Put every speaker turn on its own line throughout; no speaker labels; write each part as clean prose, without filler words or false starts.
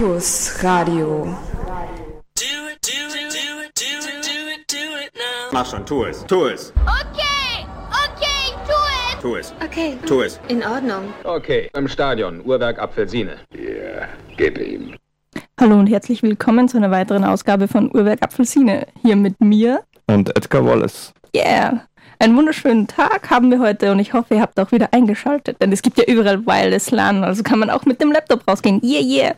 Campus Radio.
Mach schon, tu es.
Okay, tu es.
Tu es.
In Ordnung.
Okay, im Stadion, Uhrwerk Apfelsine.
Ja, gib ihm.
Hallo und herzlich willkommen zu einer weiteren Ausgabe von Uhrwerk Apfelsine. Hier mit mir
und Edgar Wallace.
Yeah! Einen wunderschönen Tag haben wir heute und ich hoffe, ihr habt auch wieder eingeschaltet, denn es gibt ja überall Wireless LAN, also kann man auch mit dem Laptop rausgehen. Yeah!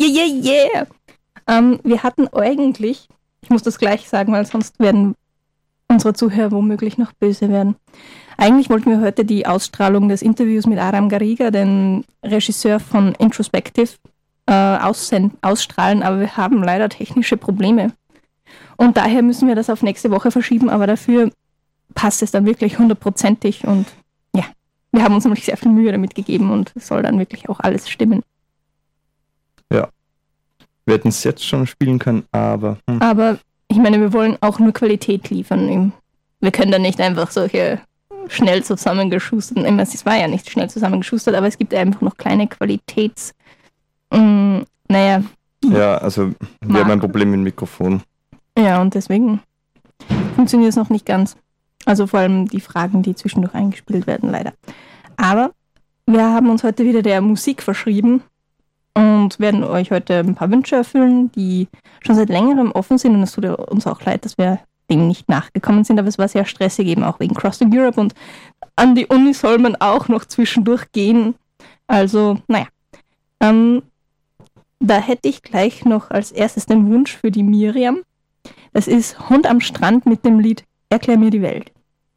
Wir hatten eigentlich, ich muss das gleich sagen, weil sonst werden unsere Zuhörer womöglich noch böse werden. Eigentlich wollten wir heute die Ausstrahlung des Interviews mit Aram Garriga, dem Regisseur von Introspective, ausstrahlen, aber wir haben leider technische Probleme. Und daher müssen wir das auf nächste Woche verschieben, aber dafür passt es dann wirklich 100%ig und ja, wir haben uns nämlich sehr viel Mühe damit gegeben und es soll dann wirklich auch alles stimmen.
Ja, wir hätten es jetzt schon spielen können, aber...
Aber ich meine, wir wollen auch nur Qualität liefern. Wir können da nicht einfach solche schnell zusammengeschusterten, es war ja nicht schnell zusammengeschustert, aber es gibt einfach noch kleine
Ja, also wir haben ein Problem mit dem Mikrofon.
Ja, und deswegen funktioniert es noch nicht ganz. Also vor allem die Fragen, die zwischendurch eingespielt werden, leider. Aber wir haben uns heute wieder der Musik verschrieben und werden euch heute ein paar Wünsche erfüllen, die schon seit längerem offen sind. Und es tut uns auch leid, dass wir dem nicht nachgekommen sind, aber es war sehr stressig, eben auch wegen Crossing Europe. Und an die Uni soll man auch noch zwischendurch gehen. Also, da hätte ich gleich noch als erstes den Wunsch für die Miriam. Das ist Hund am Strand mit dem Lied Erklär mir die Welt.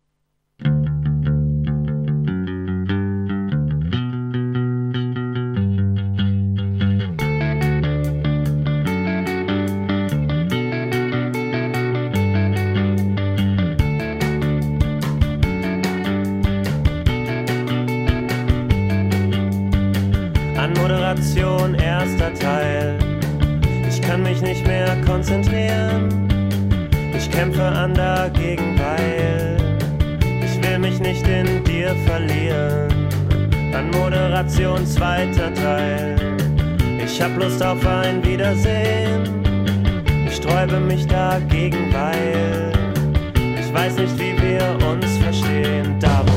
Anmoderation, erster Teil. Ich kann mich nicht mehr konzentrieren. Ich kämpfe an dagegen, weil ich will mich nicht in dir verlieren. Anmoderation, zweiter Teil. Ich hab Lust auf ein Wiedersehen. Ich sträube mich dagegen, weil ich weiß nicht, wie wir uns verstehen. Darum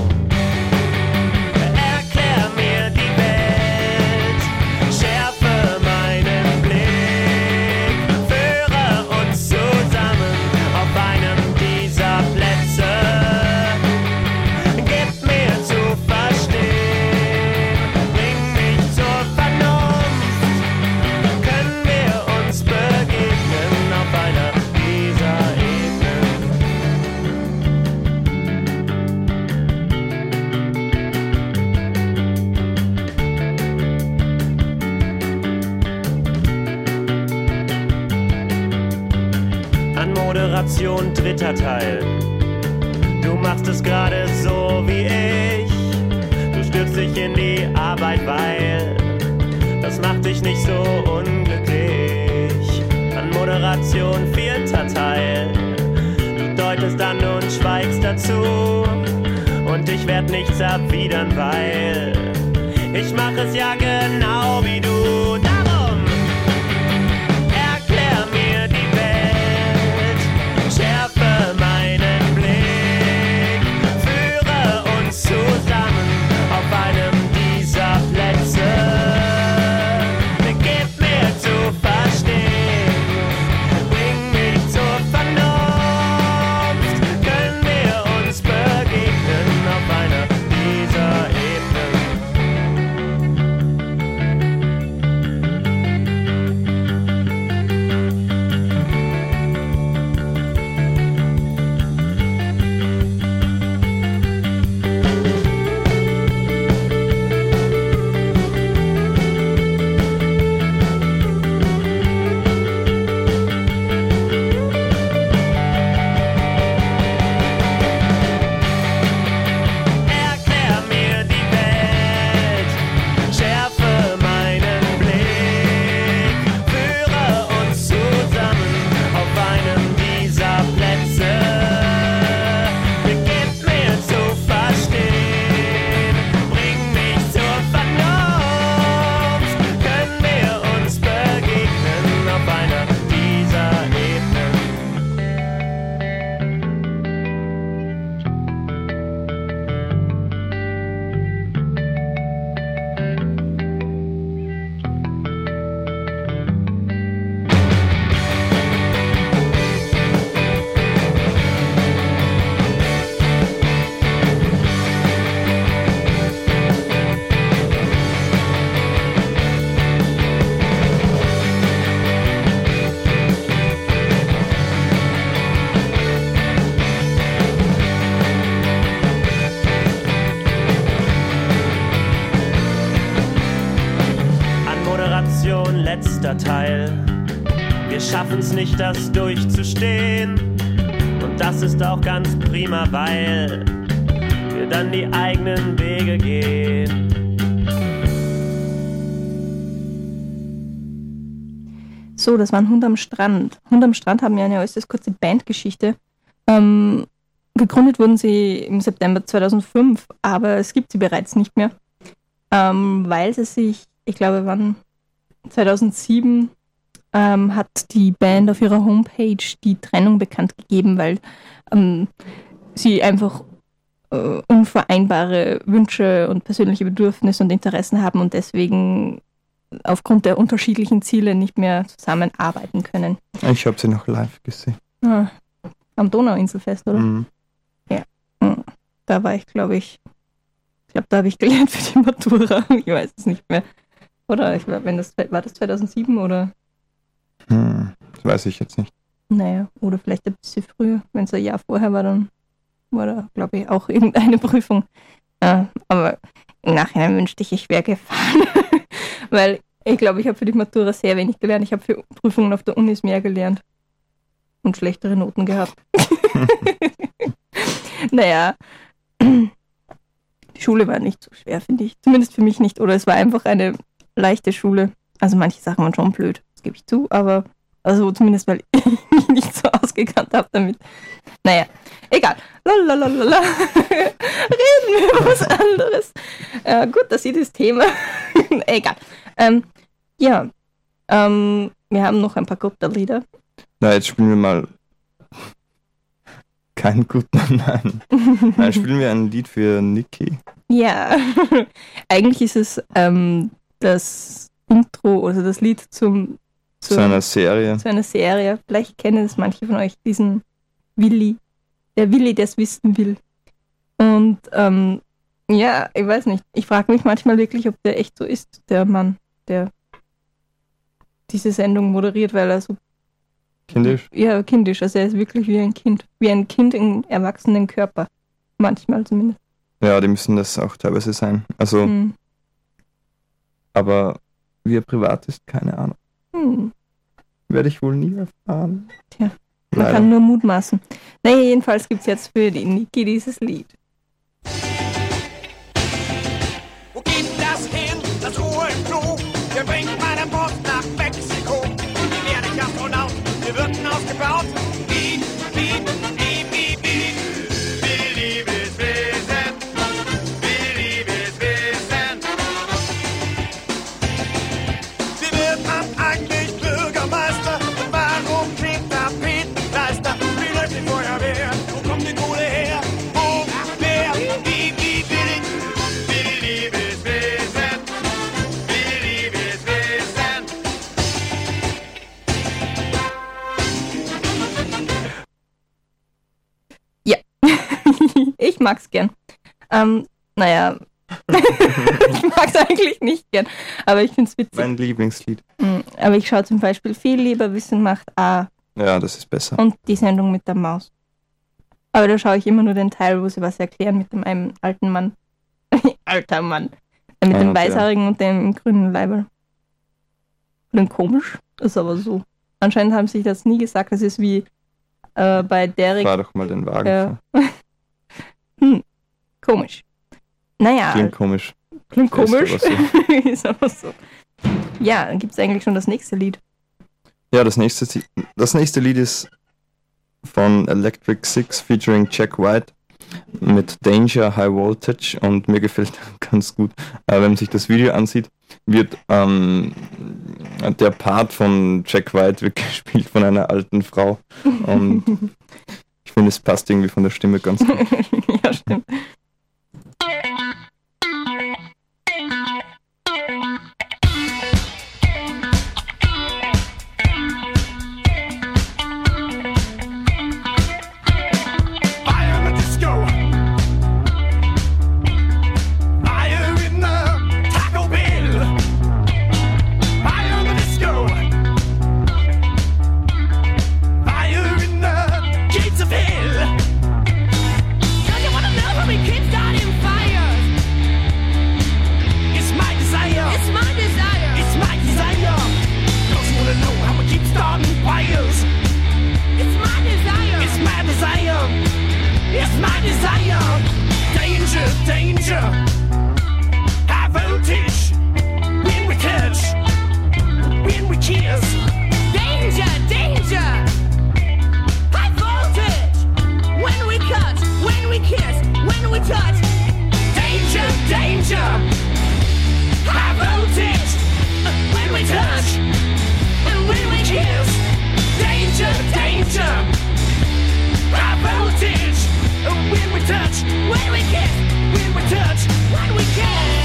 Anmoderation, dritter Teil. Du machst es gerade so wie ich. Du stürzt dich in die Arbeit, weil das macht dich nicht so unglücklich. Anmoderation, vierter Teil. Du deutest an und schweigst dazu. Und ich werd nichts erwidern, weil ich mach es ja genau wie du. Darum erklär mir die Welt. Schärfe meinen Blick, führe uns zusammen auf einem dieser Plätze. Gib mir zu verstehen, bring mich zur Vernunft. Können wir uns begegnen auf einer dieser Ebenen? Witterteil. Wir schaffen's nicht, das durchzustehen. Und das ist auch ganz prima, weil wir dann die eigenen Wege gehen.
So, das war ein Hund am Strand. Hund am Strand haben ja eine äußerst kurze Bandgeschichte. Gegründet wurden sie im September 2005, aber es gibt sie bereits nicht mehr, weil sie sich, ich glaube, 2007 hat die Band auf ihrer Homepage die Trennung bekannt gegeben, weil sie einfach unvereinbare Wünsche und persönliche Bedürfnisse und Interessen haben und deswegen aufgrund der unterschiedlichen Ziele nicht mehr zusammenarbeiten können.
Ich habe sie noch live gesehen.
Am Donauinselfest, oder?
Mhm.
Ja. Da war ich, glaube da habe ich gelernt für die Matura. Ich weiß es nicht mehr. Oder war das 2007 oder?
Das weiß ich jetzt nicht.
Naja, oder vielleicht ein bisschen früher. Wenn es ein Jahr vorher war, dann war da, glaube ich, auch irgendeine Prüfung. Aber im Nachhinein wünschte ich wäre gefahren. Weil ich glaube, ich habe für die Matura sehr wenig gelernt. Ich habe für Prüfungen auf der Uni mehr gelernt. Und schlechtere Noten gehabt. Naja, die Schule war nicht so schwer, finde ich. Zumindest für mich nicht. Oder es war einfach eine leichte Schule. Also manche Sachen waren schon blöd, das gebe ich zu. Aber also zumindest, weil ich mich nicht so ausgekannt habe damit. Naja, egal. Lalalala. Reden wir über was anderes. Gut, das ist das Thema. Egal. Wir haben noch ein paar Gotterlieder.
Na, jetzt spielen wir mal kein guten, nein. Nein, spielen wir ein Lied für Niki.
Ja, eigentlich ist es das Intro oder das Lied zu
einer Serie.
Zu einer Serie. Vielleicht kennen es manche von euch, diesen Willi. Der Willi, der es wissen will. Und ja, ich weiß nicht. Ich frage mich manchmal wirklich, ob der echt so ist, der Mann, der diese Sendung moderiert, weil er so
kindisch?
Ja, kindisch. Also er ist wirklich wie ein Kind. Wie ein Kind im erwachsenen Körper. Manchmal zumindest.
Ja, die müssen das auch teilweise sein. Also, aber wie er privat ist, keine Ahnung. Werde ich wohl nie erfahren.
Tja, man kann nur mutmaßen. Naja, jedenfalls gibt es jetzt für die Niki dieses Lied.
Wo geht das hin, das Ruhe im Klo? Wir bringen meine Post nach Mexiko. Wir werden Astronaut, wir würden ausgebaut. Wie, liebes Wesen, wie liebes Wesen. Wie wird man eigentlich Bürgermeister? Und warum klebt Tapetenleister? Wie läuft die Feuerwehr? Wo kommt die Kohle her? Wo, wer, wie liebes Wesen, wie liebes Wesen.
Ja, ich mag's gern. Naja, ich mag's eigentlich nicht gern, aber ich find's witzig.
Mein Lieblingslied.
Aber ich schaue zum Beispiel viel lieber Wissen macht A.
Ja, das ist besser.
Und die Sendung mit der Maus. Aber da schaue ich immer nur den Teil, wo sie was erklären mit dem einen alten Mann. Alter Mann. Mit dem Weißhaarigen und dem grünen Leiberl. Klingt komisch, ist aber so. Anscheinend haben sie das nie gesagt. Das ist wie bei Derek.
Fahr doch mal den Wagen.
Komisch. Naja.
Klingt komisch.
Klingt komisch.
Ist aber so.
Ist aber so. Ja, dann gibt es eigentlich schon das nächste Lied.
Ja, das nächste Lied ist von Electric Six featuring Jack White mit Danger High Voltage und mir gefällt ganz gut, wenn man sich das Video ansieht, wird der Part von Jack White wird gespielt von einer alten Frau und ich finde, es passt irgendwie von der Stimme ganz gut.
Ja, stimmt.
Don't you wanna know how we keep touch, when we kiss, when we touch, when we kiss.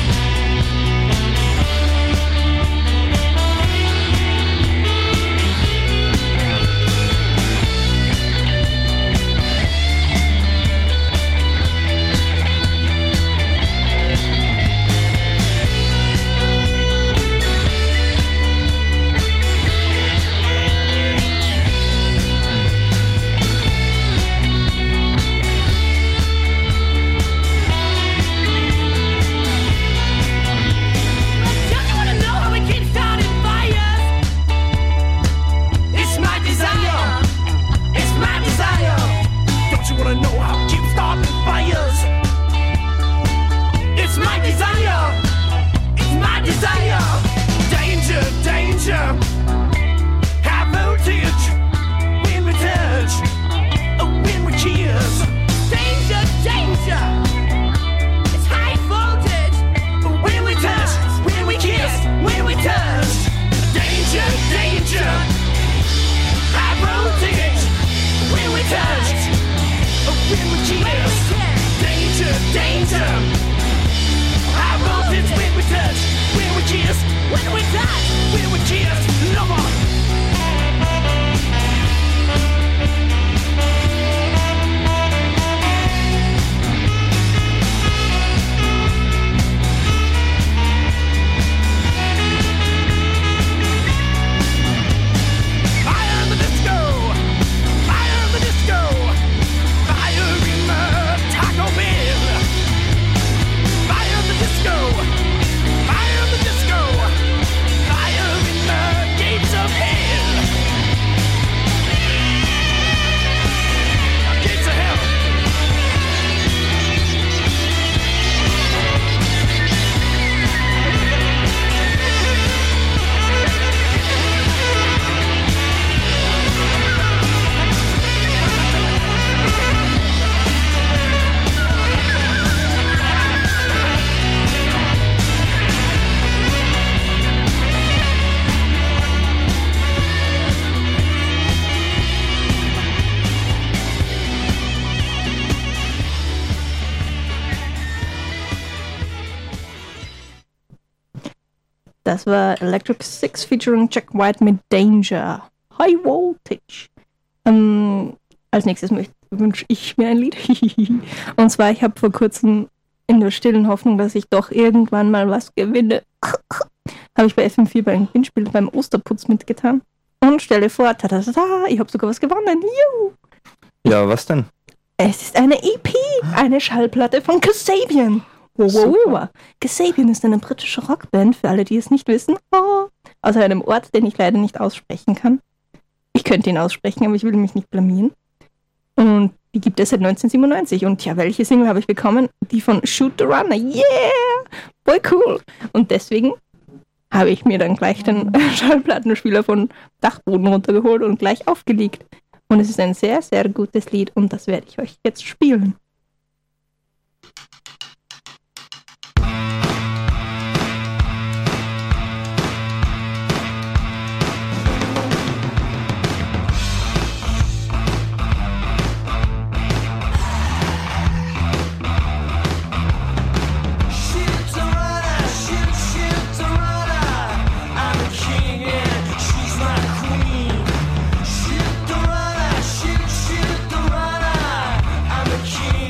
Das war Electric Six featuring Jack White mit Danger. High Voltage. Als nächstes wünsche ich mir ein Lied. Und zwar, ich habe vor kurzem in der stillen Hoffnung, dass ich doch irgendwann mal was gewinne, habe ich bei FM4 beim Gewinnspiel beim Osterputz mitgetan. Und stelle vor, ich habe sogar was gewonnen. Juhu.
Ja, was denn?
Es ist eine EP, eine Schallplatte von Kasabian. Wow. Kasabian ist eine britische Rockband, für alle, die es nicht wissen. Aus einem Ort, den ich leider nicht aussprechen kann. Ich könnte ihn aussprechen, aber ich will mich nicht blamieren. Und die gibt es seit 1997. Und ja, welche Single habe ich bekommen? Die von Shoot the Runner. Yeah! Voll cool. Und deswegen habe ich mir dann gleich den Schallplattenspieler von Dachboden runtergeholt und gleich aufgelegt. Und es ist ein sehr, sehr gutes Lied und das werde ich euch jetzt spielen.
King.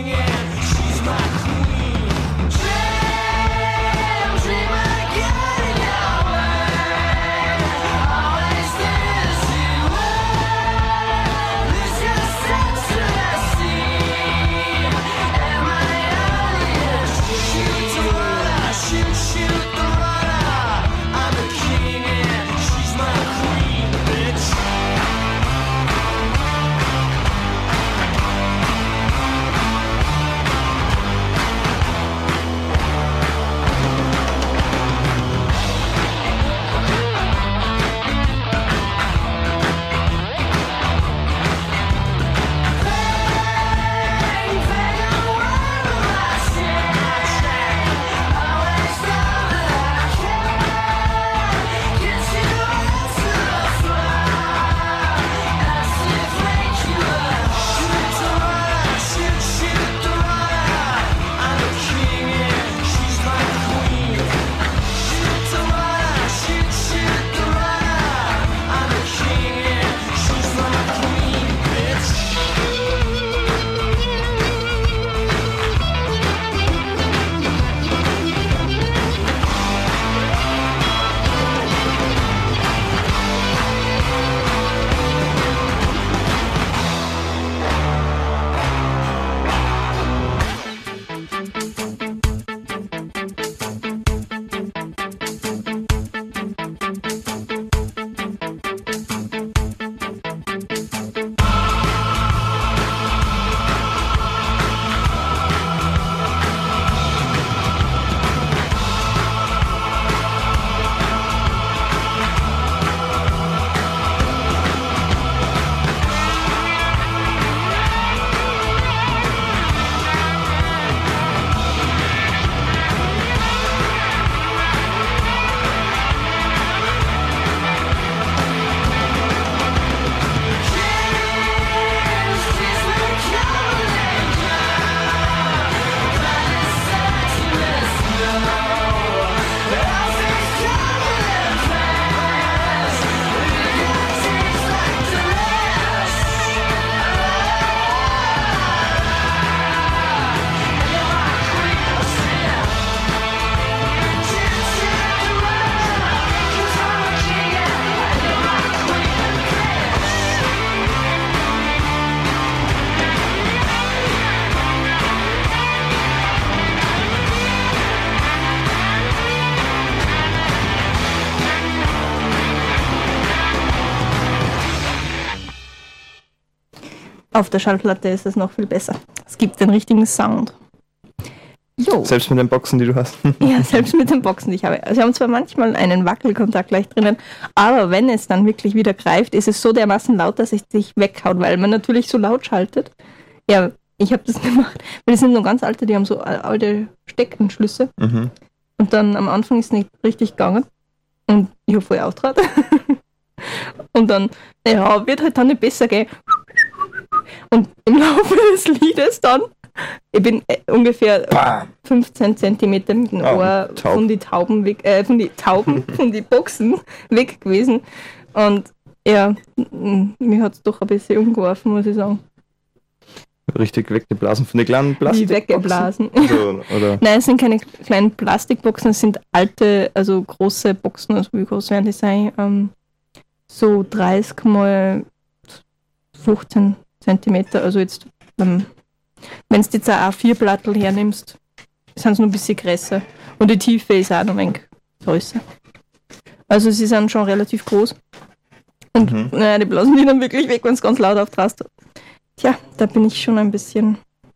Auf der Schallplatte ist es noch viel besser. Es gibt den richtigen Sound. Jo.
Selbst mit den Boxen, die du hast.
Ja, selbst mit den Boxen, die ich habe. Also wir haben zwar manchmal einen Wackelkontakt gleich drinnen, aber wenn es dann wirklich wieder greift, ist es so dermaßen laut, dass es sich weghaut, weil man natürlich so laut schaltet. Ja, ich habe das gemacht, weil das sind so ganz alte, die haben so alte Steckanschlüsse.
Mhm.
Und dann am Anfang ist es nicht richtig gegangen und ich habe voll auftrat. Und dann, ja, wird halt dann nicht besser gehen. Und im Laufe des Liedes dann, ich bin ungefähr 15 Zentimeter mit dem Ohr von den Tauben weg, von den Boxen weg gewesen. Und ja, mir hat es doch ein bisschen umgeworfen, muss ich sagen.
Richtig weggeblasen von den kleinen Plastikboxen?
Wie weggeblasen.
Also, oder?
Nein, es sind keine kleinen Plastikboxen, es sind alte, also große Boxen. Also wie groß werden die sein? So 30 mal 15 Zentimeter. Also jetzt, wenn du jetzt ein A4-Blattel hernimmst, sind es nur ein bisschen größer. Und die Tiefe ist auch noch ein wenig größer. Also sie sind schon relativ groß. Und naja, die blasen die dann wirklich weg, wenn es ganz laut auftrast. Tja, da bin ich schon ein bisschen...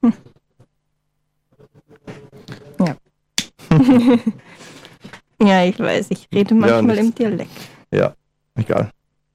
Ja. Ja, ich weiß, ich rede manchmal im Dialekt.
Ja, egal.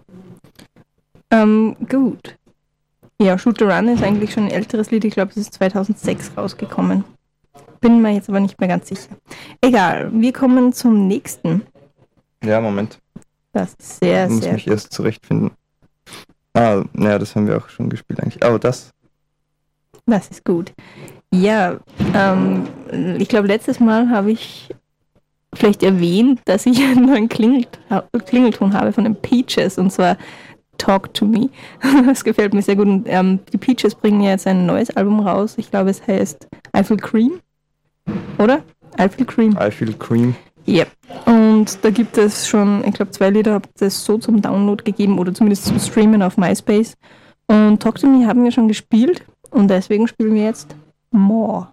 Gut. Ja, Shoot the Run ist eigentlich schon ein älteres Lied. Ich glaube, es ist 2006 rausgekommen. Bin mir jetzt aber nicht mehr ganz sicher. Egal, wir kommen zum nächsten.
Ja, Moment.
Das ist sehr,
ich muss
sehr
mich
gut.
erst zurechtfinden. Naja, das haben wir auch schon gespielt eigentlich. Aber das.
Das ist gut. Ja, ich glaube, letztes Mal habe ich vielleicht erwähnt, dass ich einen neuen Klingelton habe von den Peaches, und zwar Talk to Me. Das gefällt mir sehr gut. Und, die Peaches bringen ja jetzt ein neues Album raus. Ich glaube, es heißt I Feel Cream. Oder? I Feel Cream.
I Feel Cream.
Ja. Und da gibt es schon, ich glaube, 2 Lieder habt es so zum Download gegeben oder zumindest zum Streamen auf MySpace. Und Talk to Me haben wir schon gespielt und deswegen spielen wir jetzt More.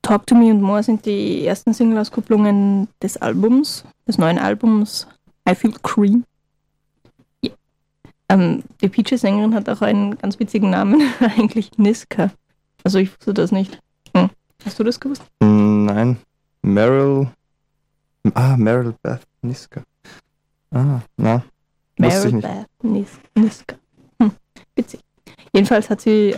Talk to Me und More sind die ersten Single-Auskopplungen des neuen Albums I Feel Cream. Yeah. Die Peaches-Sängerin hat auch einen ganz witzigen Namen, eigentlich Niska. Also ich wusste das nicht. Hast du das gewusst?
Nein. Meryl Beth Niska. Na. Wusste ich nicht.
Meryl Beth Niska. Witzig. Jedenfalls hat sie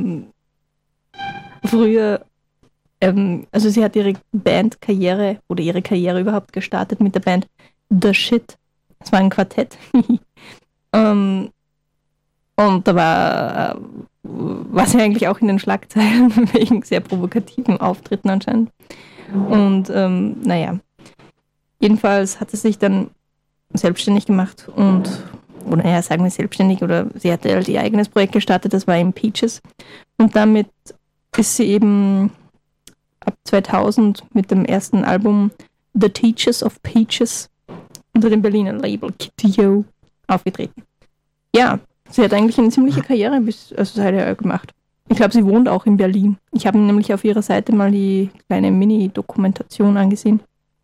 früher, also sie hat ihre Bandkarriere oder ihre Karriere überhaupt gestartet mit der Band The Shit. Das war ein Quartett. Und da war sie eigentlich auch in den Schlagzeilen wegen sehr provokativen Auftritten anscheinend. Und jedenfalls hat sie sich dann selbstständig gemacht sagen wir selbstständig, oder sie hatte halt ihr eigenes Projekt gestartet, das war eben Peaches. Und damit ist sie eben ab 2000 mit dem ersten Album The Teachers of Peaches unter dem Berliner Label Kitty-O aufgetreten. Ja, sie hat eigentlich eine ziemliche Karriere gemacht. Ich glaube, sie wohnt auch in Berlin. Ich habe nämlich auf ihrer Seite mal die kleine Mini-Dokumentation angesehen.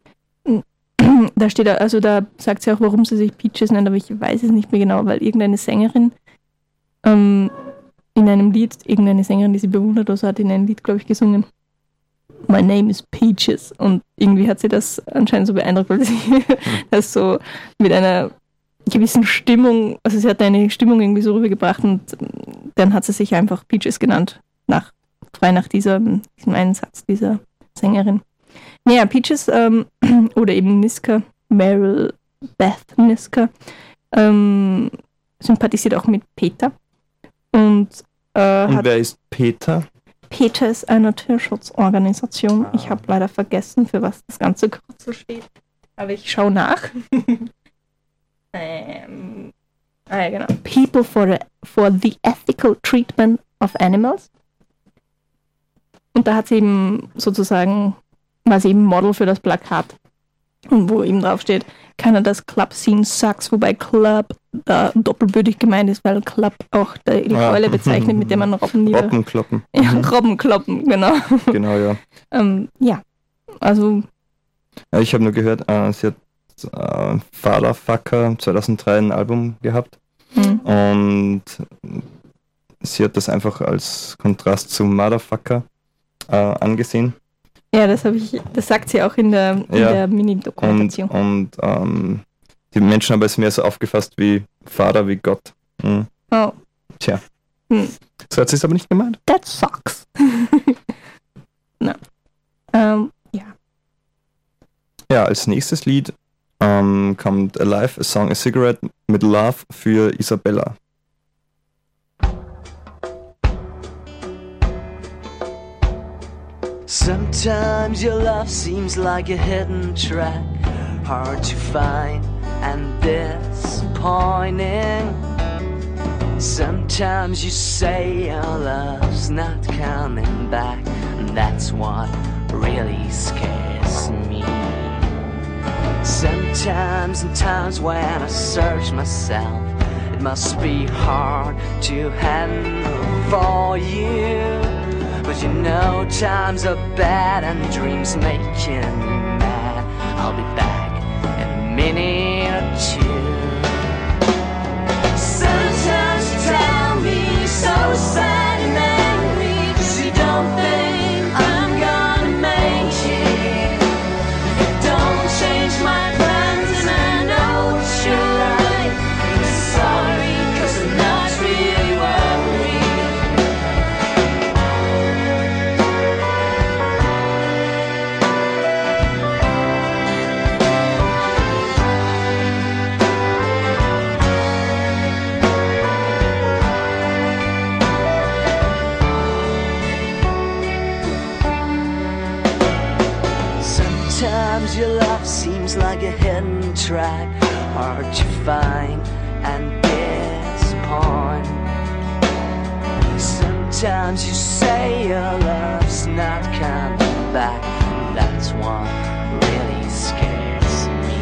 Da steht, da sagt sie auch, warum sie sich Peaches nennt, aber ich weiß es nicht mehr genau, weil irgendeine Sängerin in einem Lied, irgendeine Sängerin, die sie bewundert, also hat in einem Lied, glaube ich, gesungen, My name is Peaches. Und irgendwie hat sie das anscheinend so beeindruckt, weil sie das so mit einer gewissen Stimmung, also sie hat eine Stimmung irgendwie so rübergebracht und dann hat sie sich einfach Peaches genannt, frei nach diesem einen Satz dieser Sängerin. Ja, Peaches oder eben Niska, Meryl Beth Niska, sympathisiert auch mit Peter. Und
wer ist Peter?
Peter ist eine Tierschutzorganisation. Ich habe leider vergessen, für was das ganze Kürzel steht. Aber ich schaue nach. Genau. People for the Ethical Treatment of Animals. Und da hat sie eben sozusagen, war sie eben Model für das Plakat. Und wo eben drauf steht, Canadas Club Scene sucks, wobei Club da doppelbödig gemeint ist, weil Club auch die Keule bezeichnet, mit der man Robben
Robbenkloppen.
Ja, Robbenkloppen, genau.
Genau, ja.
Ja, also...
Ja, ich habe nur gehört, sie hat Fatherfucker 2003 ein Album gehabt und sie hat das einfach als Kontrast zum Motherfucker angesehen.
Ja, das sagt sie auch in der Mini-Dokumentation.
Und die Menschen haben es mehr so aufgefasst wie Vater, wie Gott.
Oh.
Tja. So hat sie es aber nicht gemeint.
That sucks. No. Ja.
Ja, als nächstes Lied kommt Alive, A Song, A Cigarette mit Love für Isabella.
Sometimes your love seems like a hidden track, hard to find and disappointing. Sometimes you say your love's not coming back, and that's what really scares me. Sometimes in times when I search myself, it must be hard to handle for you. But you know times are bad and dreams making me mad. I'll be back in a minute or two. Sometimes you tell me so sad and angry, 'cause you don't think I'm gonna make it. Don't change my plans and I know that you're right. I'm sorry 'cause I'm not really worried. Sometimes your love seems like a hidden track, hard to find and disappoint. Sometimes you say your love's not coming back, and that's what really scares me.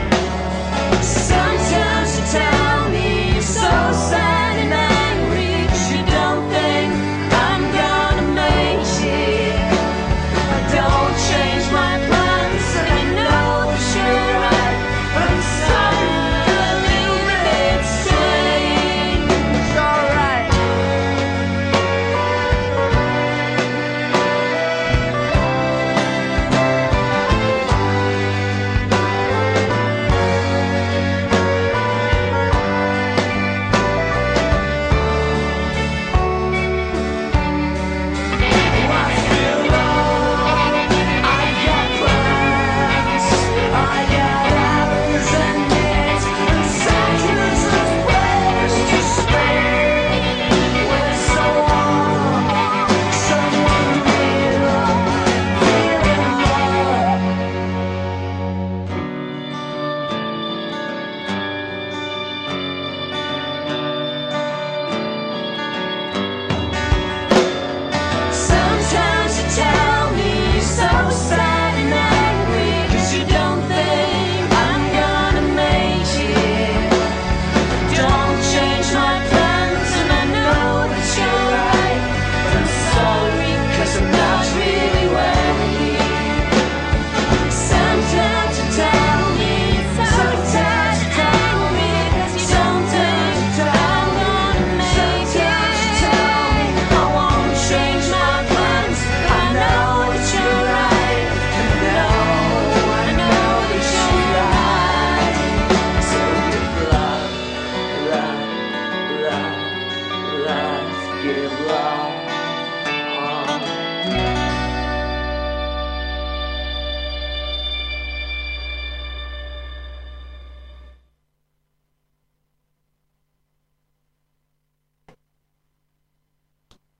Sometimes you tell me you're so sad and angry, 'cause you don't think I'm gonna make it. I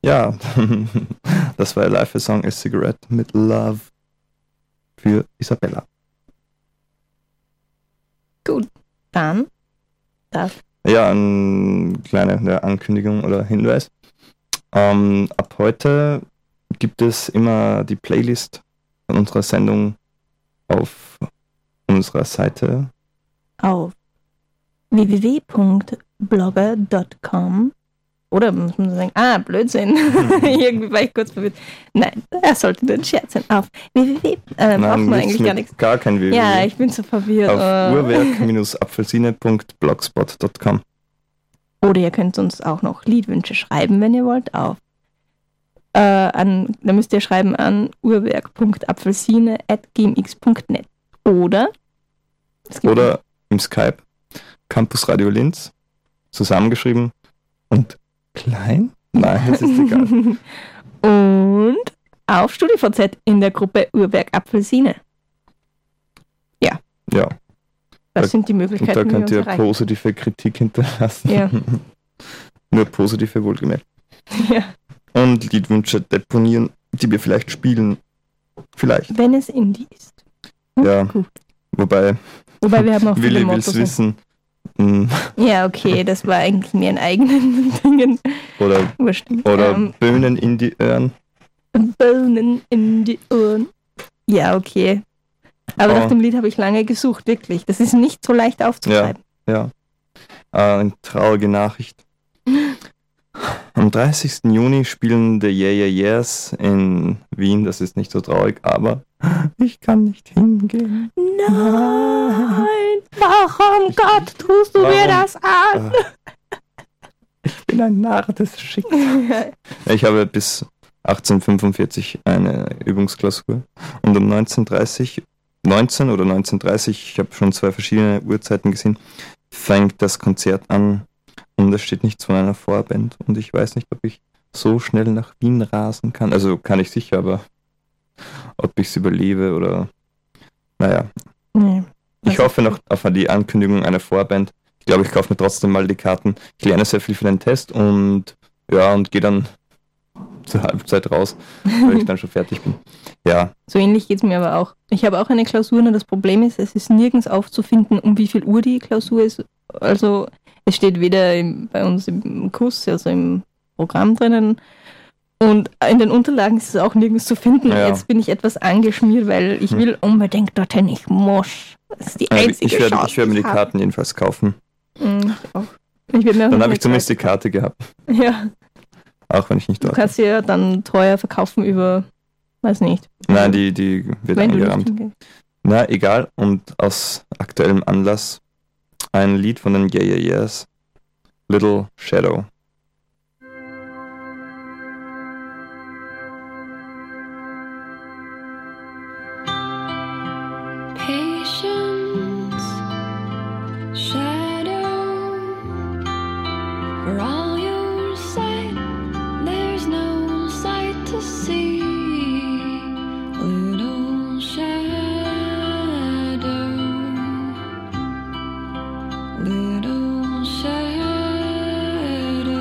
Ja, das war Live a Song, a Cigarette mit Love für Isabella.
Gut, dann darf.
Ja, eine kleine Ankündigung oder Hinweis. Ab heute gibt es immer die Playlist von unserer Sendung auf unserer Seite.
Auf www.blogger.com oder muss man sagen, Blödsinn. Irgendwie war ich kurz verwirrt. Nein, er sollte den Scherz sein. Auf www. Braucht man eigentlich gar nichts.
Gar kein www.
Ja, ich bin so verwirrt.
Auf uhrwerk-apfelsine.blogspot.com.
Oder ihr könnt uns auch noch Liedwünsche schreiben, wenn ihr wollt, auf. Da müsst ihr schreiben an uhrwerk.apfelsine@gmx.net. Oder
im Skype Campus Radio Linz zusammengeschrieben und klein? Nein, das ist egal.
Und auf StudiVZ in der Gruppe Uhrwerk Apfelsine. Ja. Das sind die Möglichkeiten,
und da könnt
die
ihr
uns erreichen.
positive Kritik hinterlassen.
Ja.
Nur positive, wohlgemerkt.
Ja.
Und Liedwünsche deponieren, die wir vielleicht spielen. Vielleicht.
Wenn es Indie ist.
Ja.
Gut.
Wobei
wir haben auch viele
Willi
Mottos.
will's wissen.
Ja, okay, das war eigentlich mehr in eigenen Dingen.
Oder Böhnen in die Ohren.
Böhnen in die Ohren. Ja, okay. Aber nach dem Lied habe ich lange gesucht, wirklich. Das ist nicht so leicht aufzuschreiben.
Ja. Eine traurige Nachricht. Am 30. Juni spielen The Yeah Yeah Yeahs in Wien. Das ist nicht so traurig, aber ich kann nicht hingehen.
Nein! Warum, Gott, tust du mir das an?
Ich bin ein Narr des Schicksals. Ich habe bis 1845 eine Übungsklausur und um 19 oder 19:30, ich habe schon 2 verschiedene Uhrzeiten gesehen, fängt das Konzert an und es steht nichts von einer Vorband und ich weiß nicht, ob ich so schnell nach Wien rasen kann. Also kann ich sicher, aber ob ich es überlebe oder naja.
Nee.
Ich hoffe noch auf die Ankündigung einer Vorband. Ich glaube, ich kaufe mir trotzdem mal die Karten. Ich lerne sehr viel für den Test und gehe dann zur Halbzeit raus, weil ich dann schon fertig bin. Ja.
So ähnlich geht es mir aber auch. Ich habe auch eine Klausur, nur das Problem ist, es ist nirgends aufzufinden, um wie viel Uhr die Klausur ist. Also es steht weder bei uns im Kurs, also im Programm drinnen, und in den Unterlagen ist es auch nirgends zu finden.
Ja.
Jetzt bin ich etwas angeschmiert, weil ich will unbedingt dorthin, ich muss. Das ist die einzige Chance.
Ich werde mir die Karten jedenfalls kaufen.
Ich auch. Dann
habe ich zumindest die Karte gehabt.
Ja.
Auch wenn ich nicht dort
bin. Du kannst sie ja dann teuer verkaufen über, weiß nicht.
Nein, die wird eingerahmt. Na, egal. Und aus aktuellem Anlass ein Lied von den Yeah Yeah Yeahs, Little Shadow.
Patience, shadow, for all your sight, there's no sight to see. Little shadow, little shadow.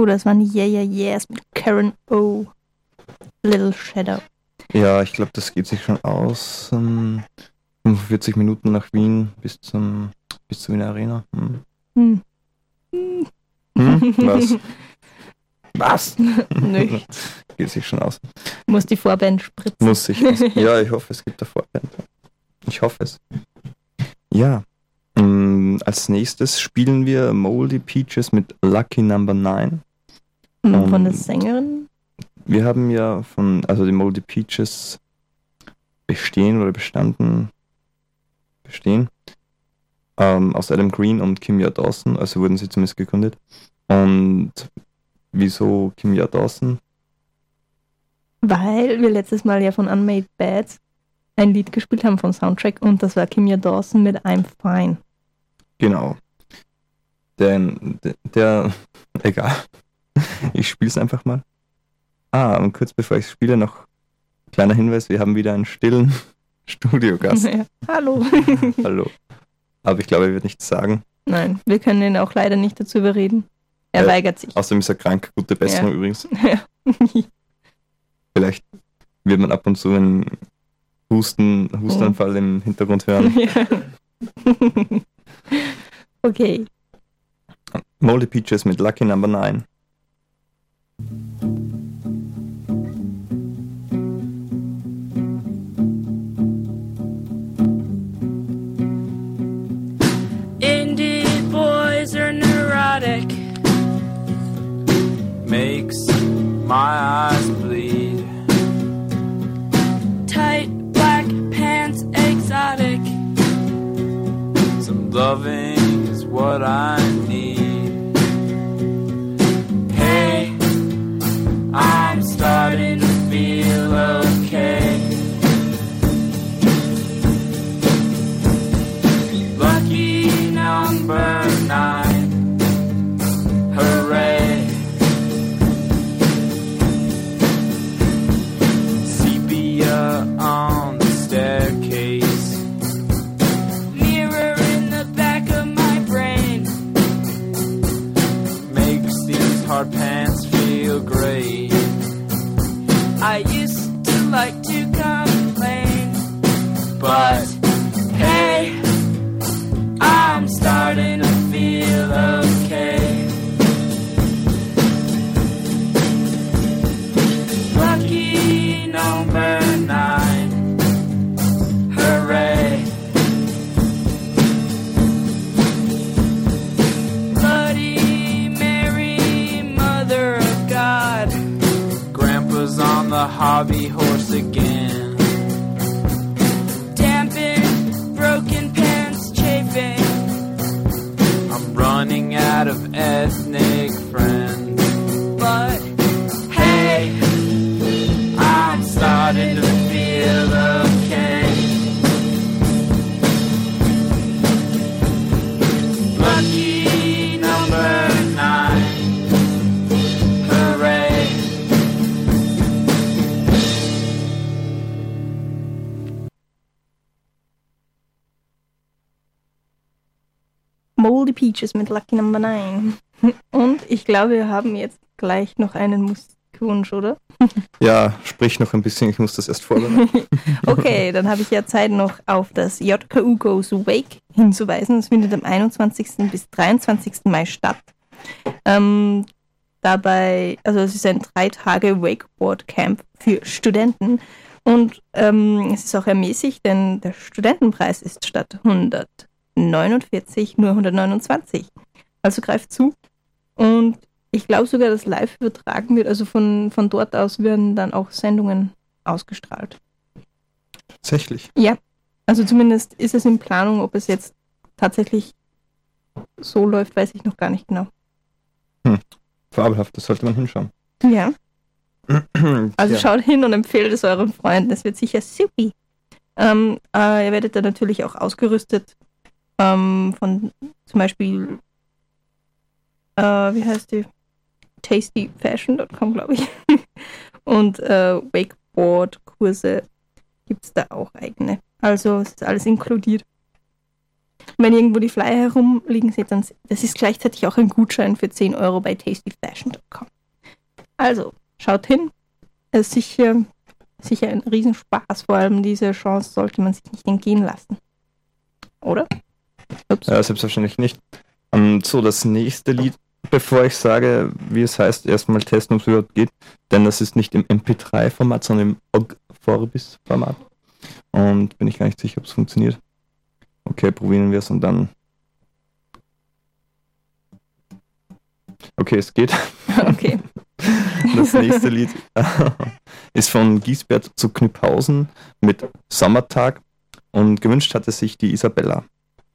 Oh, das waren Yeah Yeah Yeahs mit Karen O. Little Shadow.
Ja, ich glaube, das geht sich schon aus. 45 Minuten nach Wien bis zur Wiener Arena.
Hm.
Was? Was?
Nichts.
Geht sich schon aus.
Muss die Vorband spritzen.
Muss ich. Ja, ich hoffe, es gibt eine Vorband. Ich hoffe es. Ja. Als nächstes spielen wir Moldy Peaches mit Lucky Number 9.
Von der Sängerin?
Wir haben ja die Moldy Peaches bestehen. Aus Adam Green und Kimya Dawson, also wurden sie zumindest gegründet. Und wieso Kimya Dawson?
Weil wir letztes Mal ja von Unmade Bad ein Lied gespielt haben vom Soundtrack und das war Kimya Dawson mit I'm Fine.
Genau. Egal. Ich spiele es einfach mal. Und kurz bevor ich spiele, noch kleiner Hinweis, wir haben wieder einen stillen Studiogast.
Ja. Hallo.
Hallo. Aber ich glaube, er wird nichts sagen.
Nein, wir können ihn auch leider nicht dazu überreden. Er weigert sich.
Außerdem ist er krank. Gute Besserung übrigens.
Ja.
Vielleicht wird man ab und zu einen Hustenanfall im Hintergrund hören.
Ja. Okay.
Moldy Peaches mit Lucky Number 9.
Indie boys are neurotic.
Makes my eyes bleed.
Tight black pants exotic.
Some loving is what I need. Hey, I'm starting to feel okay. Lucky number 9. Hooray. Sepia on the staircase.
Mirror in the back of my brain.
Makes these hard pants feel great.
I used to like to complain,
But
hey, I'm starting to feel okay. Lucky number 9. Hooray. Bloody Mary, Mother of God.
Grandpa's on the hobby horse again.
Dampened, broken pants chafing.
I'm running out of ethnic friends.
But hey,
I'm starting to feel okay. Lucky number 9. Hooray.
Moldy Peaches mit Lucky Number 9. Und ich glaube, wir haben jetzt gleich noch einen Musikwunsch, oder?
Ja, sprich noch ein bisschen, ich muss das erst vorbereiten.
Okay, dann habe ich ja Zeit noch auf das JKU Goes Wake hinzuweisen. Es findet am 21. bis 23. Mai statt. Dabei, also es ist ein 3 Tage Wakeboard Camp für Studenten und es ist auch ermäßigt, denn der Studentenpreis ist statt 149 nur 129. Also greift zu. Und ich glaube sogar, dass live übertragen wird, also von dort aus werden dann auch Sendungen ausgestrahlt.
Tatsächlich.
Ja, also zumindest ist es in Planung, ob es jetzt tatsächlich so läuft, weiß ich noch gar nicht genau.
Fabelhaft, das sollte man hinschauen.
Ja, also
Ja.
schaut hin und empfehlt es euren Freunden, es wird sicher supi. Ihr werdet dann natürlich auch ausgerüstet von zum Beispiel, wie heißt die? tastyfashion.com, glaube ich. Und Wakeboard-Kurse gibt es da auch eigene. Also es ist alles inkludiert. Wenn ihr irgendwo die Flyer herumliegen seht, dann das ist gleichzeitig auch ein Gutschein für 10 € bei tastyfashion.com. Also, schaut hin. Es ist sicher ein Riesenspaß. Vor allem diese Chance sollte man sich nicht entgehen lassen. Oder? Ups.
Ja, selbstverständlich nicht. So, das nächste Lied, bevor ich sage, wie es heißt, erstmal testen, ob es überhaupt geht, denn das ist nicht im MP3-Format, sondern im OGG Vorbis-Format. Und bin ich gar nicht sicher, ob es funktioniert. Okay, probieren wir es und dann... Okay, es geht.
Okay.
Das nächste Lied ist von Giesbert zu Knüpphausen mit Sommertag und gewünscht hatte sich die Isabella.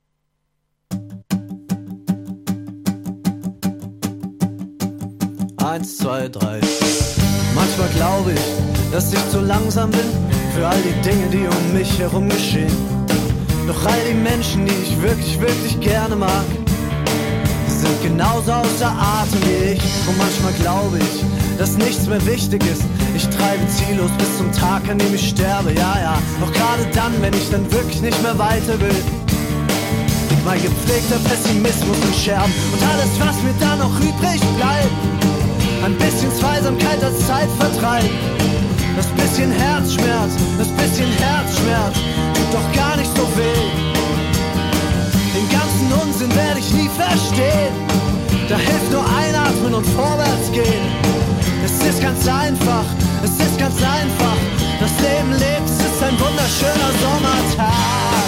1, 2, 3. Manchmal glaube ich, dass ich zu langsam bin für all die Dinge, die um mich herum geschehen. Doch all die Menschen, die ich wirklich, wirklich gerne mag, die sind genauso außer Atem wie ich. Und manchmal glaube ich, dass nichts mehr wichtig ist. Ich treibe ziellos bis zum Tag, an dem ich sterbe, ja. Doch gerade dann, wenn ich dann wirklich nicht mehr weiter will, liegt mein gepflegter Pessimismus in Scherben. Und alles, was mir dann noch übrig bleibt, ein bisschen Zweisamkeit als Zeitvertreib. Das bisschen Herzschmerz, tut doch gar nicht so weh. Den ganzen Unsinn werde ich nie verstehen. Da hilft nur einatmen und vorwärts gehen. Es ist ganz einfach. Das Leben lebt, es ist ein wunderschöner Sommertag.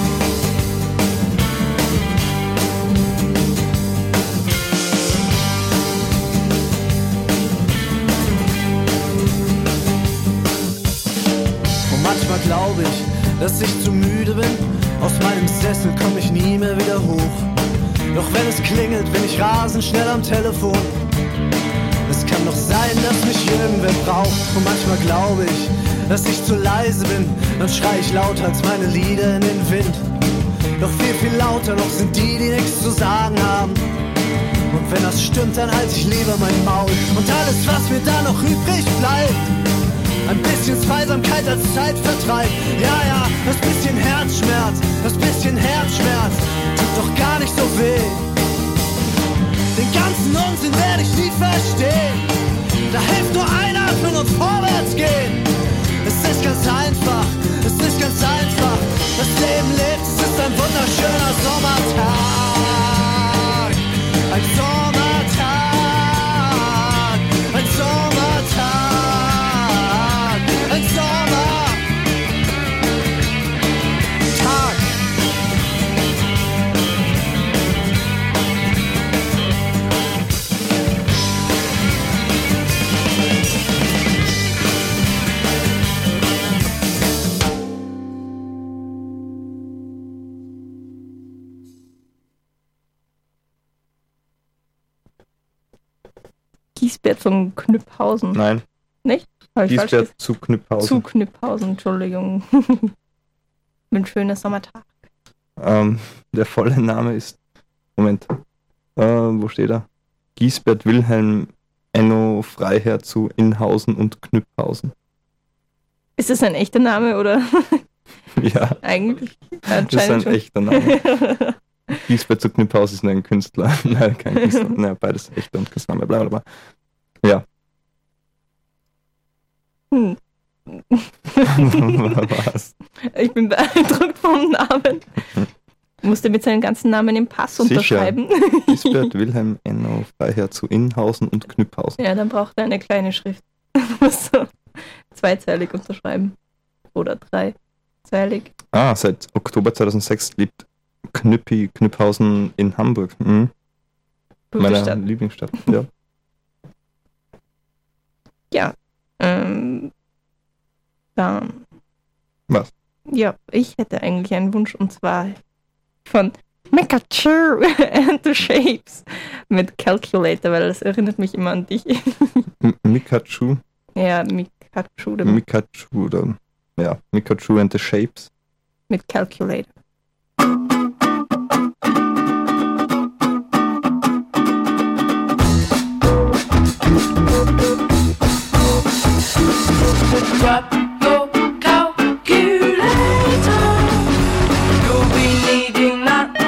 Manchmal glaube ich, dass ich zu müde bin. Aus meinem Sessel komme ich nie mehr wieder hoch. Doch wenn es klingelt, bin ich rasend schnell am Telefon. Es kann doch sein, dass mich irgendwer braucht. Und manchmal glaube ich, dass ich zu leise bin. Dann schrei ich lauter als meine Lieder in den Wind. Doch viel, viel lauter noch sind die, die nichts zu sagen haben. Und wenn das stimmt, dann halte ich lieber mein Maul. Und alles, was mir da noch übrig bleibt, ein bisschen Zweisamkeit als Zeitvertreib. Ja, das bisschen Herzschmerz, tut doch gar nicht so weh. Den ganzen Unsinn werde ich nie verstehen. Da hilft nur einatmen und vorwärts gehen. Es ist ganz einfach. Das Leben lebt, es ist ein wunderschöner Sommertag. Ein Sommertag.
Giesbert von Knüpphausen.
Nein.
Nicht?
Giesbert zu Knüpphausen.
Zu Knüpphausen, Entschuldigung. Ein schöner Sommertag.
Der volle Name ist... Moment. Wo steht er? Giesbert Wilhelm Enno Freiherr zu Inhausen und Knüpphausen.
Ist das ein echter Name oder?
Ja.
Eigentlich.
Das ist ein echter Name. Giesbert zu Knüpphausen ist ein Künstler. Nein, kein Künstler. Nein, beides echter und Künstlername. Blablabla. Ja. Was?
Ich bin beeindruckt vom Namen. Musste mit seinem ganzen Namen im Pass unterschreiben.
Giesbert Wilhelm Enno Freiherr zu Inhausen und Knüpphausen.
Ja, dann braucht er eine kleine Schrift. Musst du zweizeilig unterschreiben. Oder dreizeilig.
Seit Oktober 2006 lebt Knüpphausen in Hamburg. Meine
Stadt.
Lieblingsstadt, ja.
Ja. Dann.
Was?
Ja, ich hätte eigentlich einen Wunsch und zwar von Mikachu and the Shapes mit Calculator, weil das erinnert mich immer an dich.
Mikachu?
Ja, Mikachu.
Mikachu and the Shapes.
Mit Calculator.
Drop your calculator. You'll be needing that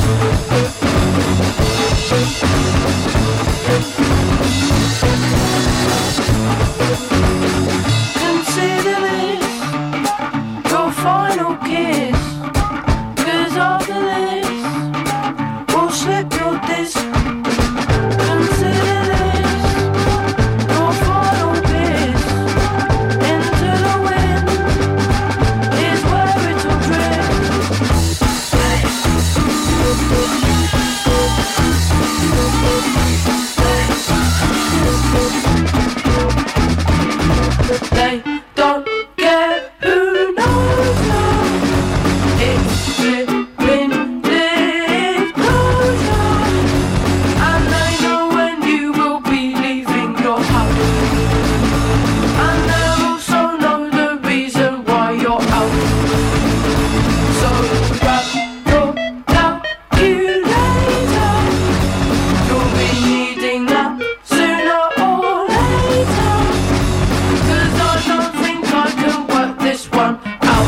Consider this your final kiss, 'cause after this we'll slip your disc. Consider this your final kiss, into the wind is where it'll drift. They don't care who knows now. It's flipping closure, and they know when you will be leaving your house, and they also know the reason why you're out. So grab your calculator, you'll be needing that sooner or later. 'Cause I don't think I can work this one out.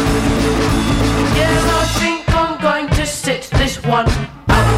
Yes, I think I'm going to sit this one out.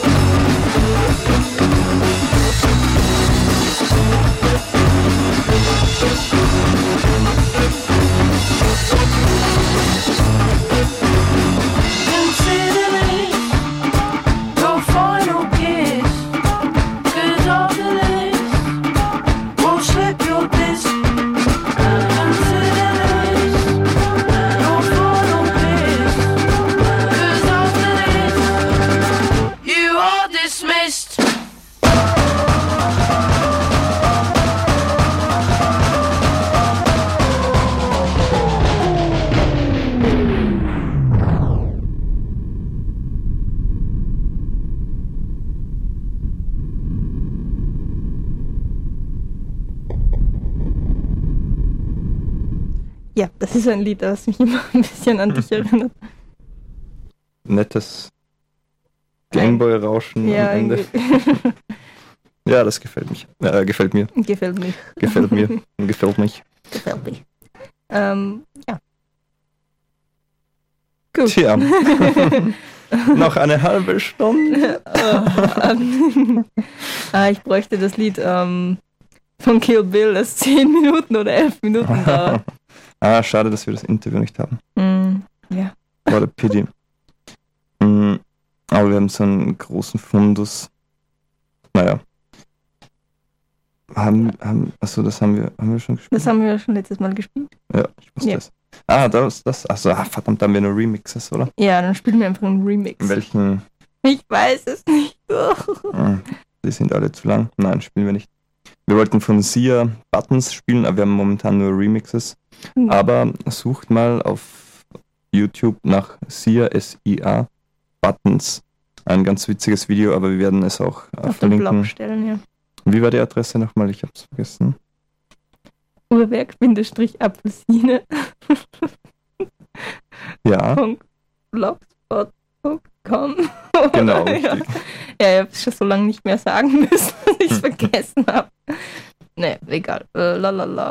Consider this your final kiss, 'cause after this we'll slip your disc. Consider this your final kiss, 'cause after this you are dismissed.
Ja, das ist ein Lied, das mich immer ein bisschen an dich erinnert.
Nettes Gameboy-Rauschen
Ja,
am Ende.
irgendwie.
Ja, das gefällt mich. Gefällt mir.
Gefällt mir.
Gefällt mir. Und gefällt mich.
Gefällt mir. Ja. Gut.
Tja. Noch eine halbe Stunde.
Ich bräuchte das Lied von Kill Bill, das 10 Minuten oder 11 Minuten dauert.
Schade, dass wir das Interview nicht haben.
Ja.
What a pity. Aber wir haben so einen großen Fundus. Naja. Das haben wir schon gespielt.
Das haben wir schon letztes Mal gespielt.
Ja, ich wusste es. Verdammt, da haben wir nur Remixes, oder?
Ja, dann spielen wir einfach einen Remix.
In welchen?
Ich weiß es nicht.
Die sind alle zu lang. Nein, spielen wir nicht. Wir wollten von Sia Buttons spielen, aber wir haben momentan nur Remixes.
Ja.
Aber sucht mal auf YouTube nach Sia, S-I-A, Buttons. Ein ganz witziges Video, aber wir werden es auch
auf den
verlinken.
Blog stellen, ja.
Wie war die Adresse nochmal? Ich hab's vergessen.
Uhrwerk-Apfelsine.
Ja.
.blogspot.com.
Genau,
Ja.
richtig.
Ja, ich hab's schon so lange nicht mehr sagen müssen, dass ich es vergessen habe. Ne, egal. Lalala.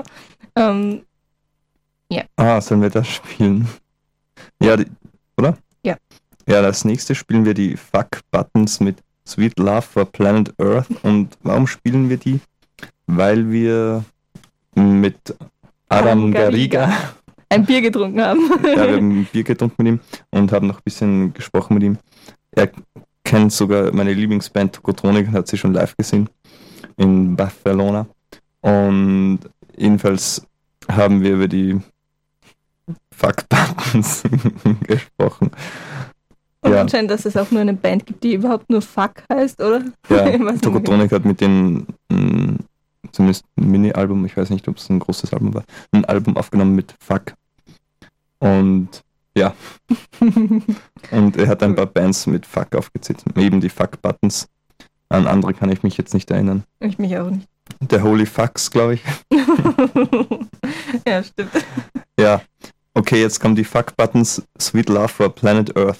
Ja.
Sollen wir das spielen? Ja, oder?
Ja.
Ja, als nächstes spielen wir die Fuck-Buttons mit Sweet Love for Planet Earth. Und warum spielen wir die? Weil wir mit Adam Garriga
ein Bier getrunken haben.
ja, wir haben ein Bier getrunken mit ihm und haben noch ein bisschen gesprochen mit ihm. Er kennt sogar meine Lieblingsband Tokotronik und hat sie schon live gesehen in Barcelona. Und jedenfalls haben wir über die Fuck-Buttons gesprochen.
Und
Ja.
anscheinend, dass es auch nur eine Band gibt, die überhaupt nur Fuck heißt, oder?
Ja,
Ich weiß nicht.
Tokotronik hat mit denen zumindest ein Mini-Album, ich weiß nicht, ob es ein großes Album war, ein Album aufgenommen mit Fuck. Und ja. Und er hat ein paar Bands mit Fuck aufgezählt, eben die Fuck-Buttons. An andere kann ich mich jetzt nicht erinnern.
Ich mich auch nicht.
Der Holy Fucks, glaube ich.
Ja, stimmt.
Ja. Okay, jetzt kommen die Fuck-Buttons Sweet Love for Planet Earth.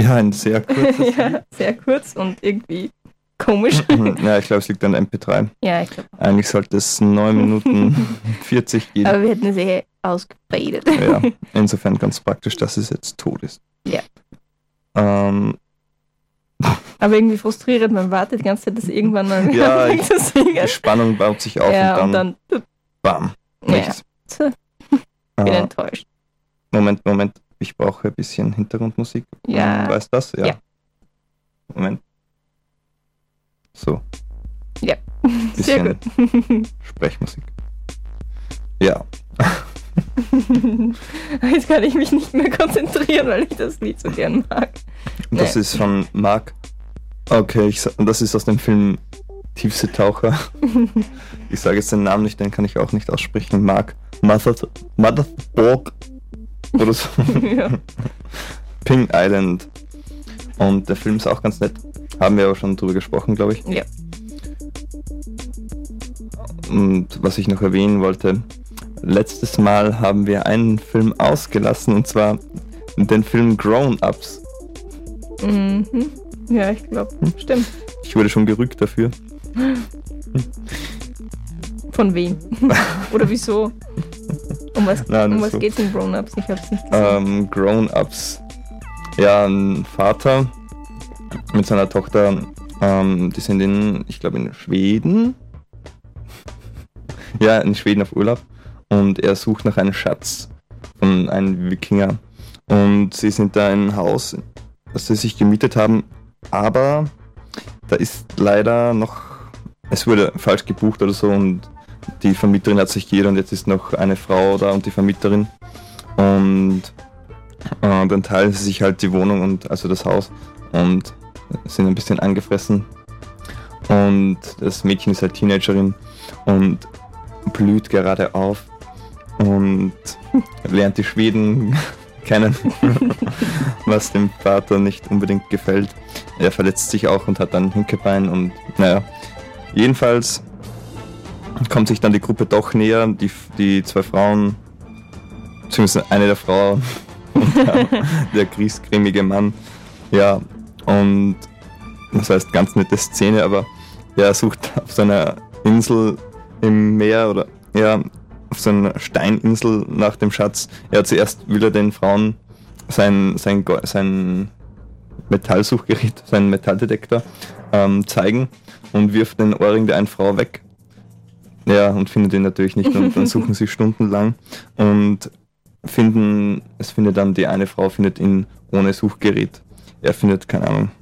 Ja, ein sehr kurzes.
Ja, sehr kurz und irgendwie komisch.
Ja, ich glaube, es liegt an der MP3.
Ja, ich glaube.
Eigentlich sollte es 9 Minuten 40 gehen.
Aber wir hätten es ausgefadet.
Ja, insofern ganz praktisch, dass es jetzt tot ist.
Ja.
Ähm,
Aber irgendwie frustrierend, man wartet die ganze Zeit, dass irgendwann mal
ja,
anfängt zu singen.
die Spannung baut sich auf
Ja,
und dann bam,
ja.
nichts.
Bin enttäuscht.
Moment, ich brauche ein bisschen Hintergrundmusik.
Ja.
Weißt du das?
Ja.
Moment. So.
Ja, sehr gut.
Sprechmusik. Ja.
Jetzt kann ich mich nicht mehr konzentrieren, weil ich das Lied so gern mag.
Das ist von Mark. Okay, das ist aus dem Film Tiefsee Taucher. Ich sage jetzt den Namen nicht, den kann ich auch nicht aussprechen. Mark Motherborg oder so.
Ja.
Pink Island. Und der Film ist auch ganz nett. Haben wir aber schon drüber gesprochen, glaube ich.
Ja.
Und was ich noch erwähnen wollte, letztes Mal haben wir einen Film ausgelassen, und zwar den Film Grown-Ups.
Mhm. Ja, ich glaube, stimmt.
Ich wurde schon gerügt dafür.
Von wem? Oder wieso? Um was
so.
geht's in Grown-Ups? Ich hab's nicht gesehen.
Grown-Ups. Ja, ein Vater mit seiner Tochter, die sind ich glaube in Schweden. Ja, in Schweden auf Urlaub. Und er sucht nach einem Schatz von einem Wikinger. Und sie sind da in ein Haus, das sie sich gemietet haben. Aber da ist leider noch, es wurde falsch gebucht oder so, und die Vermieterin hat sich geirrt und jetzt ist noch eine Frau da und die Vermieterin. Und dann teilen sie sich halt die Wohnung und also das Haus und sind ein bisschen angefressen. Und das Mädchen ist halt Teenagerin und blüht gerade auf und lernt die Schweden kennen, was dem Vater nicht unbedingt gefällt. Er verletzt sich auch und hat dann ein Hinkebein und naja, jedenfalls kommt sich dann die Gruppe doch näher, die zwei Frauen, beziehungsweise eine der Frauen und der griesgrämige Mann. Ja, und das heißt ganz nette Szene, aber er sucht auf seiner Insel im Meer oder ja, auf so einer Steininsel nach dem Schatz. Ja, zuerst will er den Frauen sein Metallsuchgerät, seinen Metalldetektor zeigen und wirft den Ohrring der einen Frau weg. Ja, und findet ihn natürlich nicht und dann suchen sie stundenlang und es findet dann die eine Frau findet ihn ohne Suchgerät. Er findet, keine Ahnung,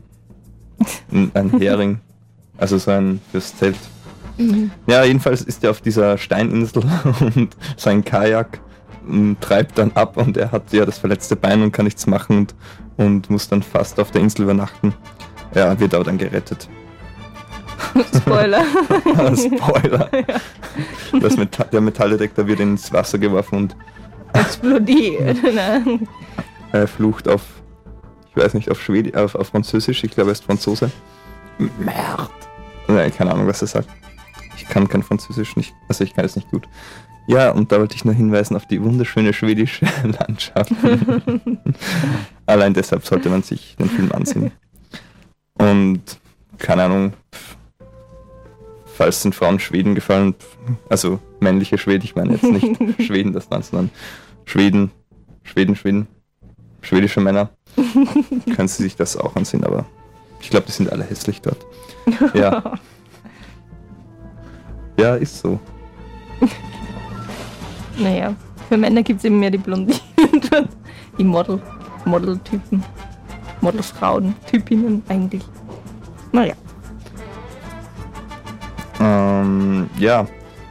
ein Hering, also so ein fürs Zelt.
Mhm.
Ja, jedenfalls ist er auf dieser Steininsel und sein Kajak treibt dann ab und er hat ja das verletzte Bein und kann nichts machen und muss dann fast auf der Insel übernachten. Ja, wird aber dann gerettet.
Spoiler.
Spoiler. Ja. Der Metalldetektor wird ins Wasser geworfen und
explodiert.
Er flucht auf, ich weiß nicht, auf Französisch, ich glaube er ist Franzose. Merde. Nein, keine Ahnung, was er sagt. Ich kann kein Französisch nicht, also ich kann es nicht gut. Ja, und da wollte ich nur hinweisen auf die wunderschöne schwedische Landschaft. Allein deshalb sollte man sich den Film ansehen. Und, keine Ahnung, falls den Frauen Schweden gefallen, also männliche Schweden, ich meine jetzt nicht Schweden das Land, sondern schwedische Männer, können sie sich das auch ansehen, aber ich glaube, die sind alle hässlich dort. Ja. Ja, ist so.
Naja, für Männer gibt es eben mehr die Blondinen, die Modeltypen, Modelsfrauen, Typinnen eigentlich. Naja.
Ja.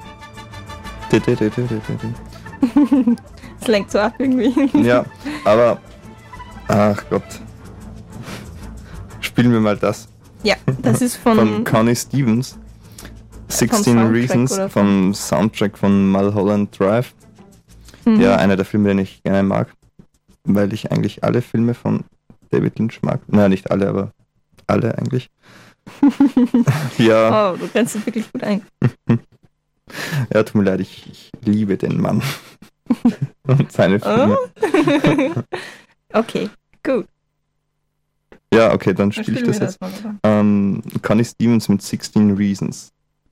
Das lenkt so ab irgendwie.
Ja, aber ach Gott. Spielen wir mal das.
Ja, das ist von
Connie Stevens. 16 Reasons vom Soundtrack von Mulholland Drive. Mhm. Ja, einer der Filme, den ich gerne mag, weil ich eigentlich alle Filme von David Lynch mag. Naja, nicht alle, aber alle eigentlich. Ja.
Oh, du kennst es wirklich gut ein.
Ja, tut mir leid, ich liebe den Mann. Und seine Filme.
Oh. Okay, gut.
Ja, okay, dann spiele ich das jetzt. Connie Stevens mit 16 Reasons.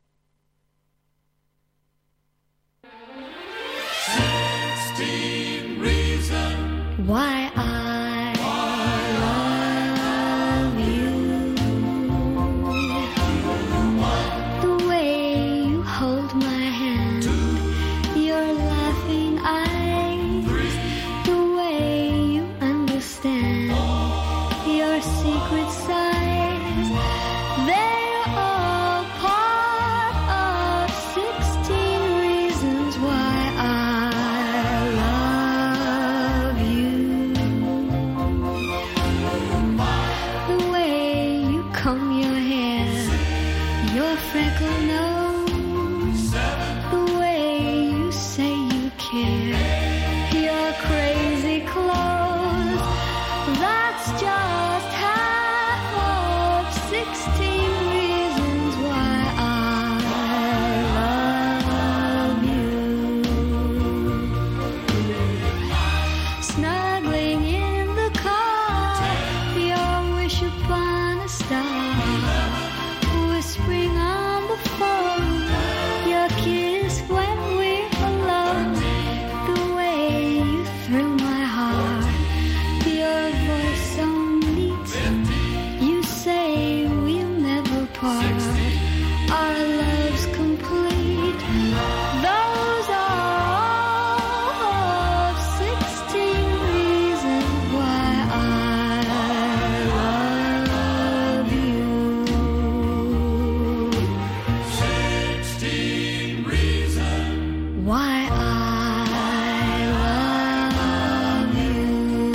Why I love you, the way you hold my hand, your laughing eyes, the way you understand your secret sighs, they're all part of 16 reasons why I love you. The way you comb your hair, your freckled nose, the way you say you care, your crazy clothes, that's just half of 16 reasons why I love you. Snuggling in the car, your wish upon a star, whispering on the phone, your kiss when we're alone, the way you thrill my heart, your voice so neat, you say we'll never part, our love's complete, those are all of 16 reasons why I love you. 16 reasons why I love you.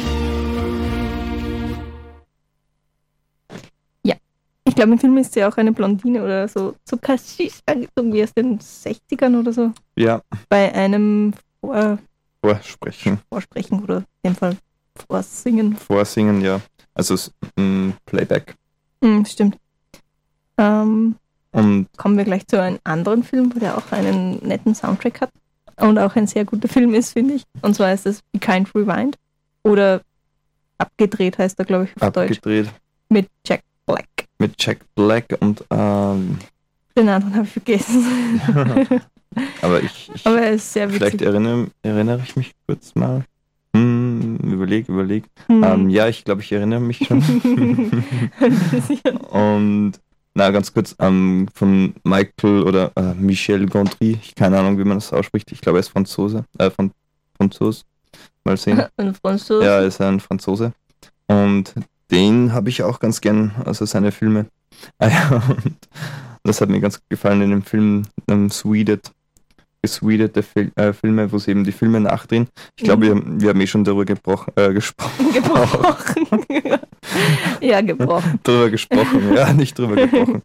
Ich glaube, im Film ist sie auch eine Blondine oder so kassisch angezogen wie aus den 60ern oder so.
Ja,
Bei einem
Vorsprechen.
Vorsprechen oder in dem Fall Vorsingen.
Vorsingen, ja. Also Playback.
Stimmt. Kommen
Und
wir gleich zu einem anderen Film, wo der auch einen netten Soundtrack hat und auch ein sehr guter Film ist, finde ich. Und zwar ist es Be Kind Rewind oder Abgedreht heißt er, glaube ich, auf Deutsch.
abgedreht
Mit Jack Black.
mit Jack Black und
Den anderen habe ich vergessen.
aber ich
Aber er ist sehr
vielleicht
witzig.
erinnere ich mich kurz mal. Überleg. Ja, ich glaube, ich erinnere mich schon. Und ganz kurz, von Michael oder Michel Gondry, keine Ahnung, wie man das ausspricht. Ich glaube, er ist Franzose. Franzos. Mal sehen.
Ein Franzose.
Ja, er ist ein Franzose. Und den habe ich auch ganz gern, also seine Filme. Und das hat mir ganz gut gefallen in dem Film gesweedete Filme, wo sie eben die Filme nachdrehen. Ich glaube, wir haben schon darüber gesprochen.
Gebrochen. Ja, gebrochen.
Drüber gesprochen, ja, nicht drüber gebrochen.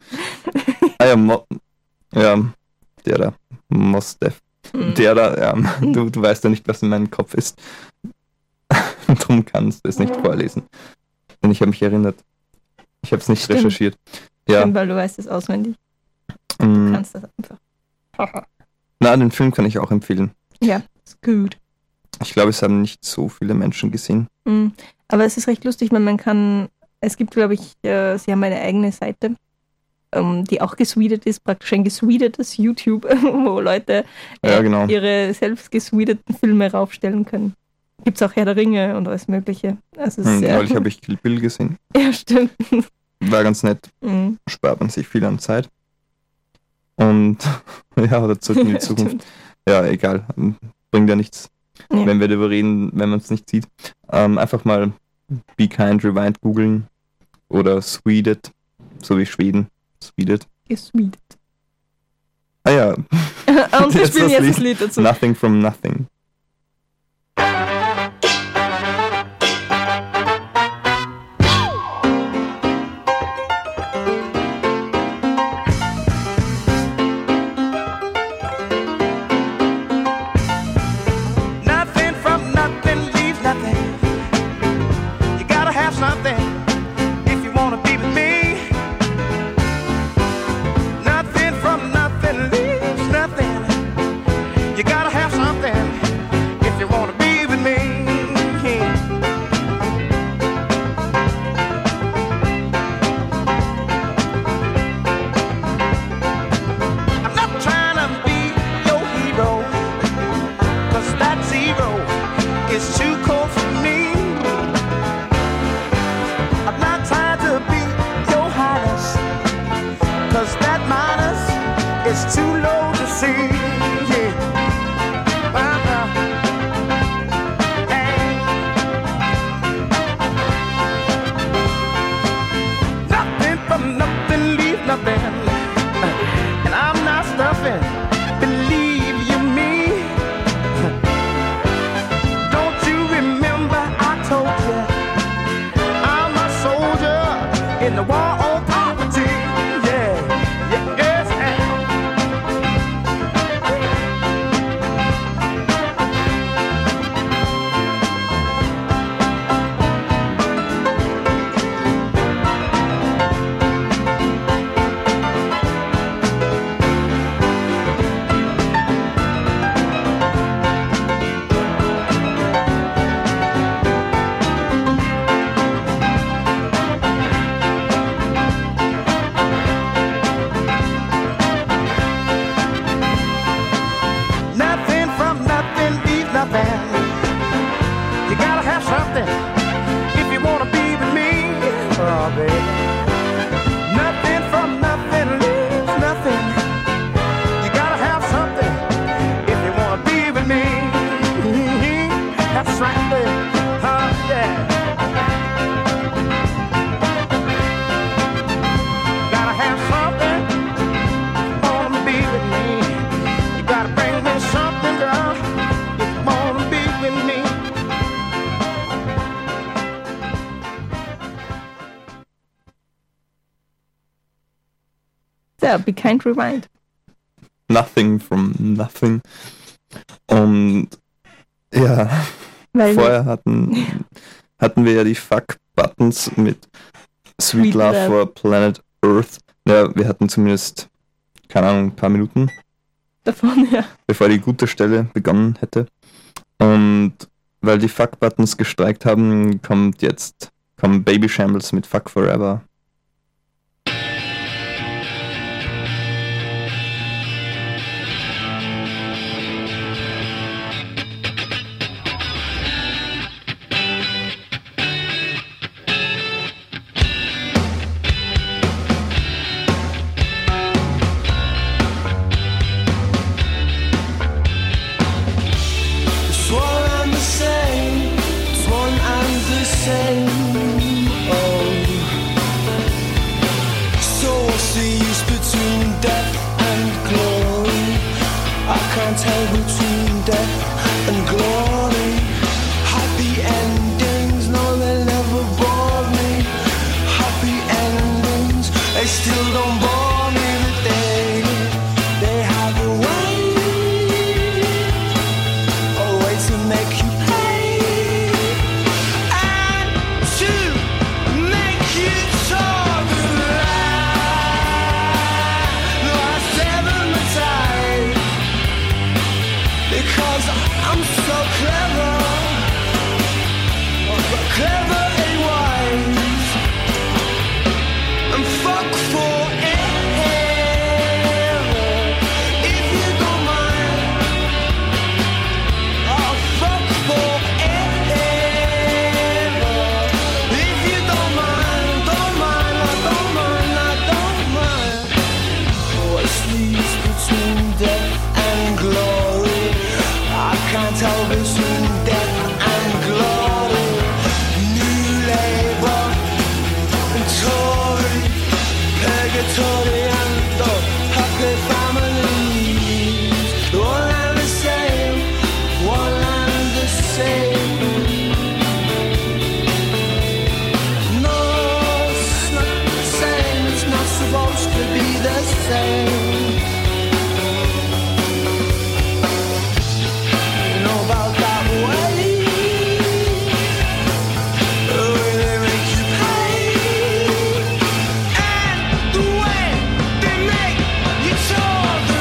Der da, Mos Def. Der da, ja, du weißt ja nicht, was in meinem Kopf ist. Drum kannst du es nicht vorlesen. Denn ich habe mich erinnert. Ich habe es nicht
Stimmt.
recherchiert. Ja.
Stimmt, weil du weißt es auswendig. Du kannst das einfach.
Den Film kann ich auch empfehlen.
Ja, ist gut.
Ich glaube, es haben nicht so viele Menschen gesehen.
Aber es ist recht lustig, weil man kann, es gibt, glaube ich, sie haben eine eigene Seite, die auch gesweetet ist, praktisch ein gesweetetes YouTube, wo Leute
genau.
ihre selbst gesweeteten Filme raufstellen können. Gibt es auch Herr der Ringe und alles Mögliche. Also
Neulich habe ich Kill Bill gesehen.
Ja, stimmt.
War ganz nett. Spart man sich viel an Zeit. Und oder zurück in die Zukunft. Ja, egal. Bringt ja nichts.
Ja.
Wenn wir darüber reden, wenn man es nicht sieht. Einfach mal Be Kind Rewind googeln. Oder Sweeted. So wie Schweden. Sweeted.
Gesweetet.
Ja.
Und wir spielen jetzt das Lied dazu.
Nothing from Nothing.
Nothing from nothing leaves nothing. You gotta have something if you wanna be with me. Nothing from nothing leaves nothing. You gotta have something
Ja, Be Kind Rewind.
Nothing from Nothing. Und ja,
Weil
vorher hatten wir ja die Fuck-Buttons mit Sweet Love for Planet Earth. Ja, wir hatten zumindest, keine Ahnung, ein paar Minuten
davon, ja.
Bevor die gute Stelle begonnen hätte. Und weil die Fuck-Buttons gestreikt haben, kommen Baby Shambles mit Fuck Forever.
It's one and the same. It's one and the same. Oh. So what's the use between death and glory? I can't tell between death and glory. Happy endings, no, they never bore me. Happy endings, they still don't bore me. But they have a way. A way to make you pay and to make you talk loud. No, I sever my tie because I'm so clever, but clever ain't wise. And fuck forever if you don't mind. Oh, fuck forever if you don't mind. Don't mind, I don't mind, I don't mind. What's the use between death and glory? I can't tell between death and glory. New Labour and Tory, purgatory and the happy families. One and the same, one and the same. No, it's not the same, it's not supposed to be the same. You know about that way? They make you pay, and the way they make you toe the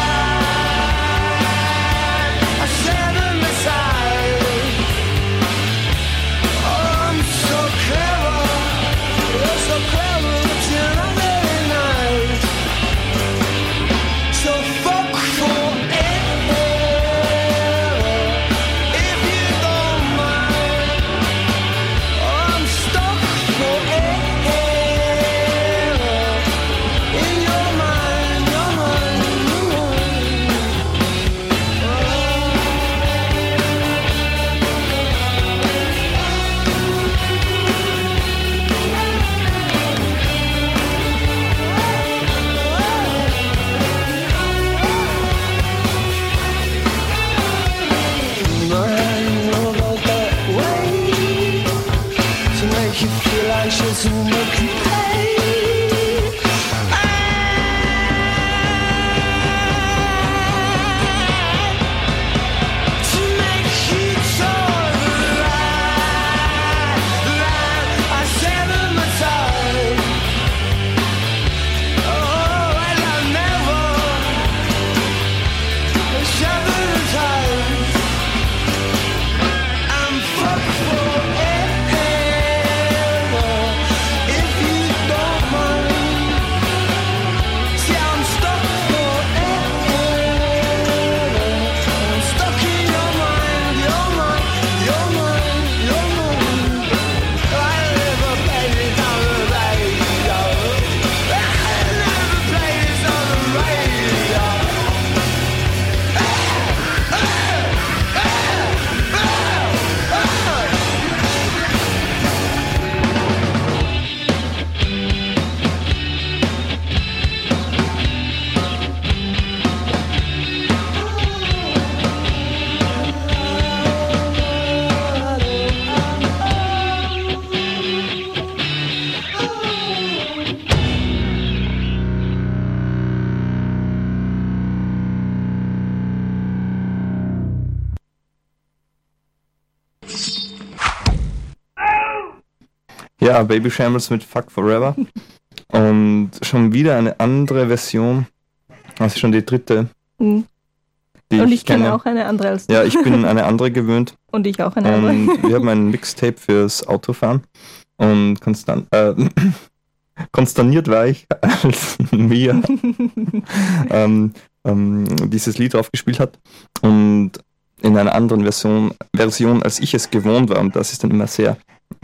line. I sever my side. Oh, I'm so clever. You're so clever, but you're not very nice.
Ja, Baby Shambles mit Fuck Forever. Und schon wieder eine andere Version. Also schon die dritte.
Mhm.
Die
Und ich kenne auch eine andere als du.
Ja, ich bin eine andere gewöhnt.
Und ich auch eine andere.
Und wir haben ein Mixtape fürs Autofahren. Und konsterniert war ich, als Mia dieses Lied drauf gespielt hat. Und in einer anderen Version, als ich es gewohnt war. Und das ist dann immer sehr,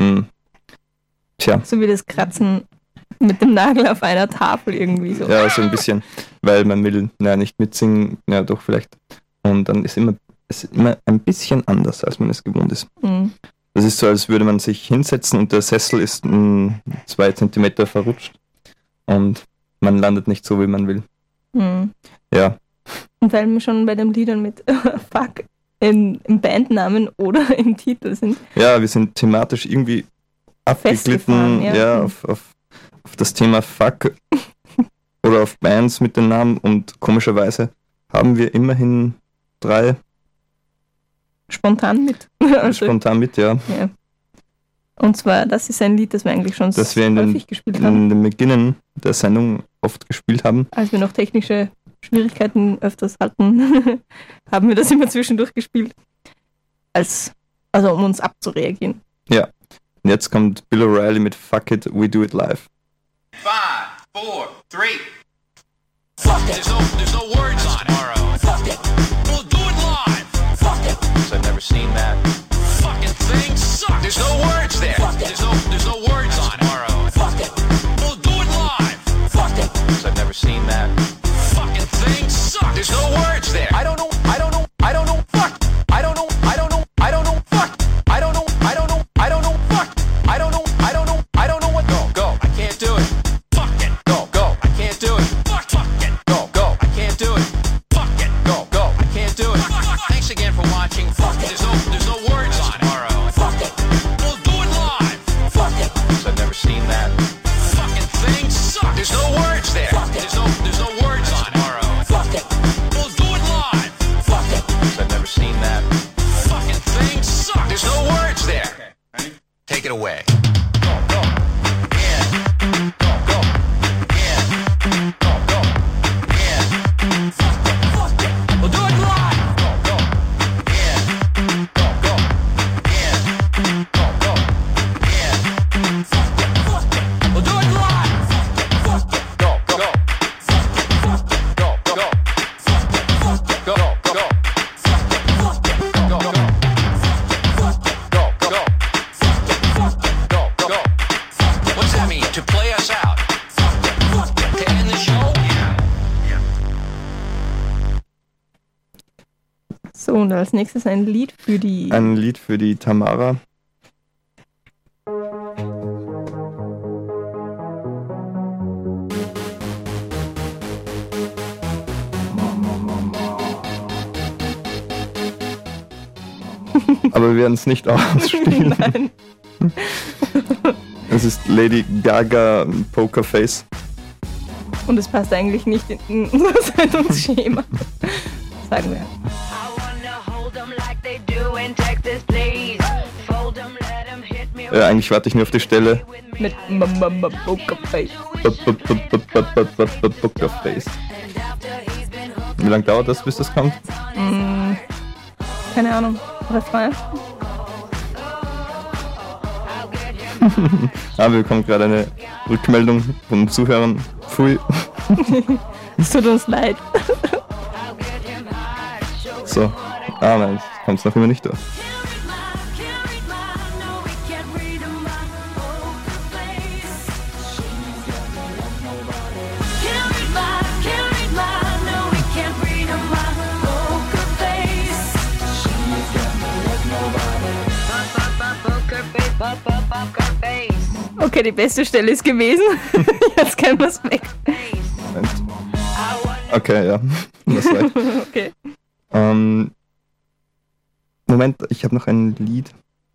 so wie das Kratzen mit dem Nagel auf einer Tafel irgendwie so.
Ja, so ein bisschen, weil man will nicht mitsingen, ja doch vielleicht. Und dann ist immer ein bisschen anders, als man es gewohnt ist.
Mhm.
Das ist so, als würde man sich hinsetzen und der Sessel ist 2 Zentimeter verrutscht und man landet nicht so, wie man will.
Mhm.
Ja.
Und weil wir schon bei den Liedern mit Fuck im Bandnamen oder im Titel sind.
Ja, wir sind thematisch irgendwie abgeglitten, auf das Thema Fuck oder auf Bands mit den Namen und komischerweise haben wir immerhin 3
spontan mit.
Spontan mit, ja.
Und zwar, das ist ein Lied, das wir eigentlich schon häufig gespielt haben.
In den Beginnen der Sendung oft gespielt haben.
Als wir noch technische Schwierigkeiten öfters hatten, haben wir das immer zwischendurch gespielt. Um uns abzureagieren.
Ja. Und jetzt kommt Bill O'Reilly mit Fuck It, We Do It Live.
5, 4, 3. Fuck it. There's no words on it. Fuck it. We'll do it live. Fuck it. 'Cause I've never seen that. Fucking thing sucks. There's no words there. Fuck it. There's no words on it. Fuck it. We'll do it live. Fuck it. 'Cause I've never seen that. Fucking thing sucks. There's no words there. I don't know. Fuck. I don't know. Fuck. I don't know. Fuck. I don't know. Fuck. I don't know. Fuck. I don't know what. Go. I can't do it. Fuck it. Go. I can't do it. Fuck it. Go. I can't do it. Fuck it. Go. I can't do it. Thanks again for watching. Fuck it. There's no words on it. Fuck it. We'll do it live. Fuck it. 'Cause I've never seen that. Fucking thing sucks. There's no words there. Fuck it. There's no words on it. Fuck it. We'll do it live. Fuck it. 'Cause I've never seen that. Fucking thing sucks. There's no words there. Okay. Take it away.
So, und als nächstes ein Lied für die...
Ein Lied für die Tamara. Aber wir werden es nicht ausspielen.
Nein.
Es ist Lady Gaga Pokerface.
Und es passt eigentlich nicht in unser Sendungsschema. Sagen wir.
Eigentlich warte ich nur auf die Stelle.
Mit Pokerface.
Pokerface. Wie lange dauert das, bis das kommt?
Keine Ahnung. Refrain?
Wir bekommen gerade eine Rückmeldung von Zuhörern. Pfui.
Es tut uns leid.
So. Nein, kommt es noch immer nicht durch.
Okay, die beste Stelle ist gewesen. Jetzt können wir es weg.
Okay, ja. Das reicht.
Okay.
Moment, ich habe noch ein Lied.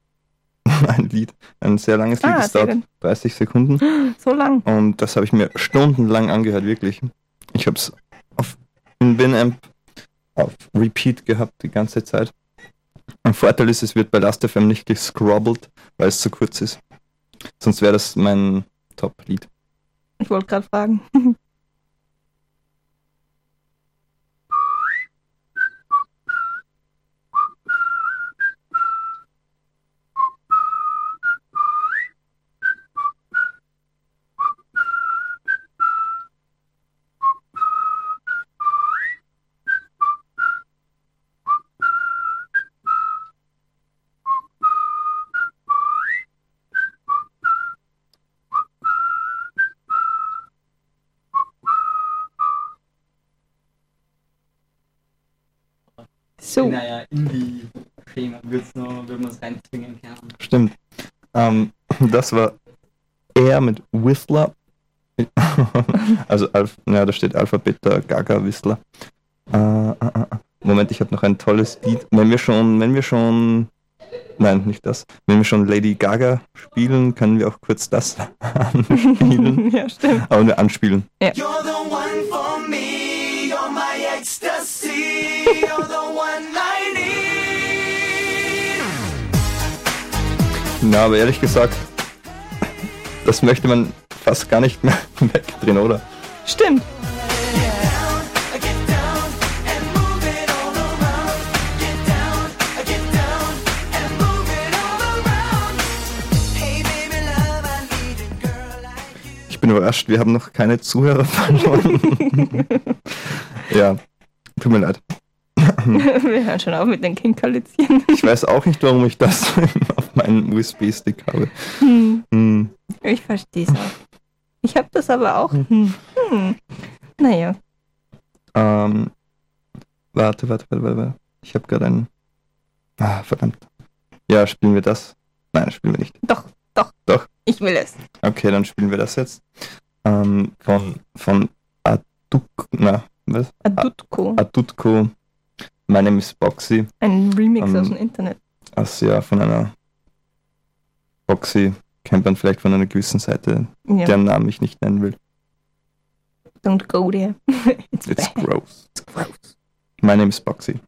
Ein sehr langes Lied, das dauert 30 Sekunden.
So lang.
Und das habe ich mir stundenlang angehört, wirklich. Ich habe es in Winamp auf Repeat gehabt die ganze Zeit. Ein Vorteil ist, es wird bei Last.fm nicht gescrobbelt, weil es zu kurz ist. Sonst wäre das mein Top-Lied.
Ich wollte gerade fragen. So.
Naja, Indie-Schema würde man es reinzwingen können.
Stimmt. Das war er mit Whistler. Also, da steht Alpha, Beta, Gaga, Whistler. Moment, ich habe noch ein tolles Lied. Wenn wir schon, nein, nicht das. Wenn wir schon Lady Gaga spielen, können wir auch kurz das anspielen.
Ja, stimmt.
Aber anspielen.
Ja.
You're the one for me, you're my ecstasy, you're the one I need.
Na, aber ehrlich gesagt, das möchte man fast gar nicht mehr wegdrehen, oder?
Stimmt.
Ich bin überrascht, wir haben noch keine Zuhörer verloren. Ja, tut mir leid.
Wir hören schon auf mit den Kinkerlitzchen.
Ich weiß auch nicht, warum ich das auf meinen USB-Stick habe.
Ich verstehe es auch. Ich habe das aber auch. Naja.
Warte. Ich habe gerade einen... verdammt. Ja, spielen wir das? Nein, spielen wir nicht.
Doch. Ich will es.
Okay, dann spielen wir das jetzt. Von Adutko. My Name is Boxy.
Ein Remix aus dem Internet.
Ja, von einer Boxy. Kennt man vielleicht von einer gewissen Seite,
Ja.
deren Namen ich nicht nennen will.
Don't go there. It's
gross. My name is Boxy.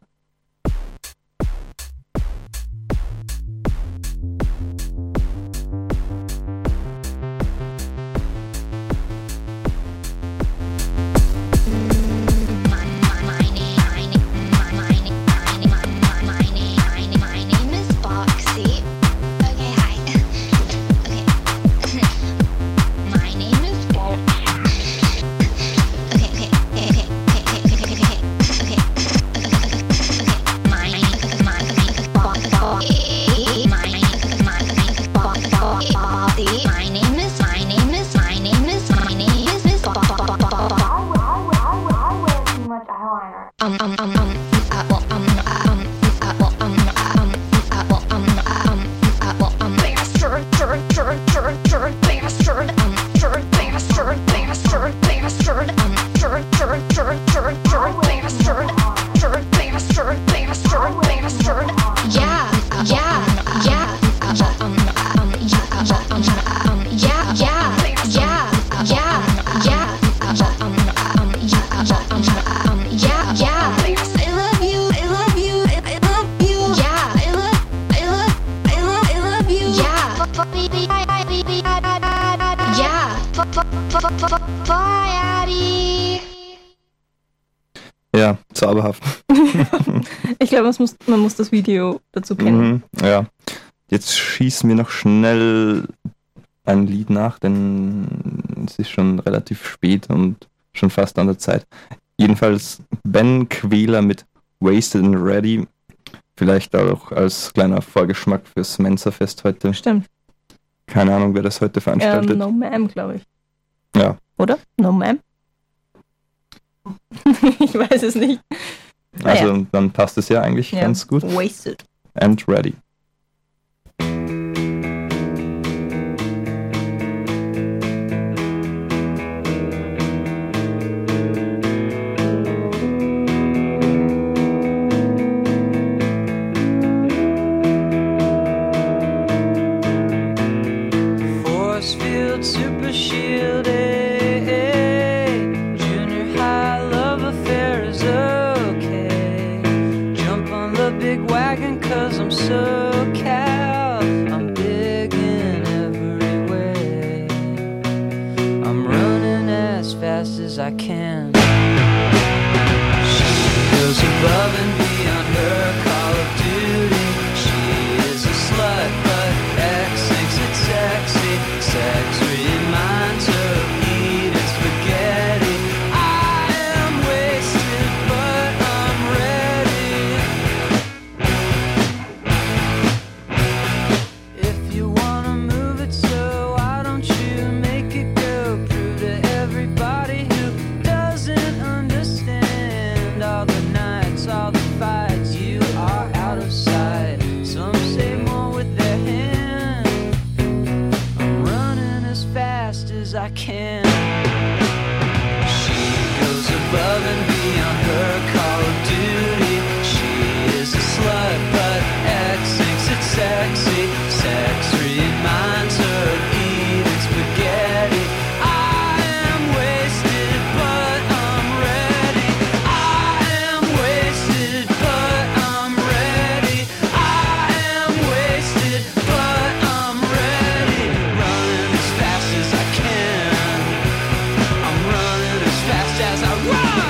Ja, zauberhaft.
Ich glaube, man muss das Video dazu kennen.
Ja, jetzt schießen wir noch schnell ein Lied nach, denn es ist schon relativ spät und schon fast an der Zeit. Jedenfalls Ben Quäler mit Wasted and Ready. Vielleicht auch als kleiner Vorgeschmack fürs Mensa-Fest heute.
Stimmt.
Keine Ahnung, wer das heute veranstaltet.
No Ma'am, glaube ich.
Ja.
Oder? No Ma'am? Ich weiß es nicht.
Also dann passt es ja eigentlich ganz gut.
Wasted.
And Ready.
Force field super shielded. Junior high love affair is okay. Jump on the big wagon 'cause I'm so
fast as I can. She goes above and beyond her call of duty. She is a slut, but X thinks it's sexy. Sex reminds her of eating spaghetti. I am wasted, but I'm ready. If you wanna move it, so why don't you make it go? Prove to everybody who doesn't understand all the nights, all the fights, you are out of sight. Some say more with their hand. I'm running as fast as I can. She goes above and beyond her call of duty. She is a slut, but X thinks it's sexy. Sex reminds her of eating spaghetti. I am wasted, but I'm ready. I am wasted, but I'm ready. I am wasted, but I'm ready. Running as fast as I can. I'm running as fast as I run.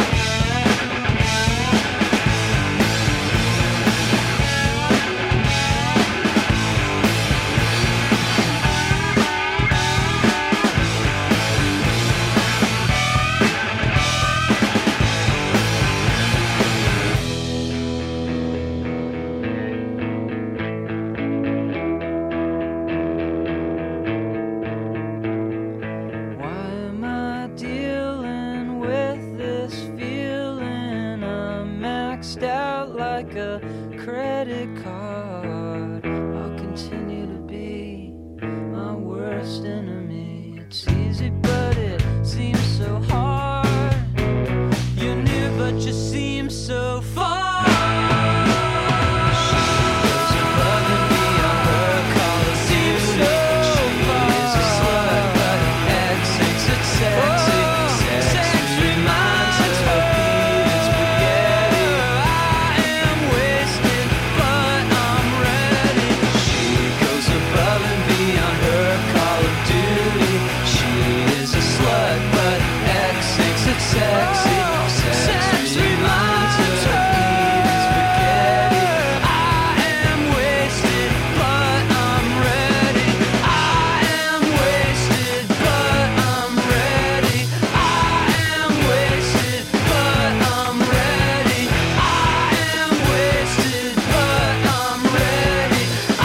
Why am I dealing with this feeling? I'm maxed out like a credit card. I'll continue to be my worst enemy. It's easy, but it seems so hard. You're near, but you seem so far. She goes above and beyond her call of duty. She is a slut, but X thinks it's sexy. Sex reminds her of eating spaghetti. I am wasted, but I'm ready. She goes above and beyond her call of duty. She is a slut, but X thinks it's sexy. Sex reminds her of eating spaghetti. I am wasted, but I'm ready. I am wasted, but I'm ready. I am wasted, but I'm ready. I am wasted, but I'm ready.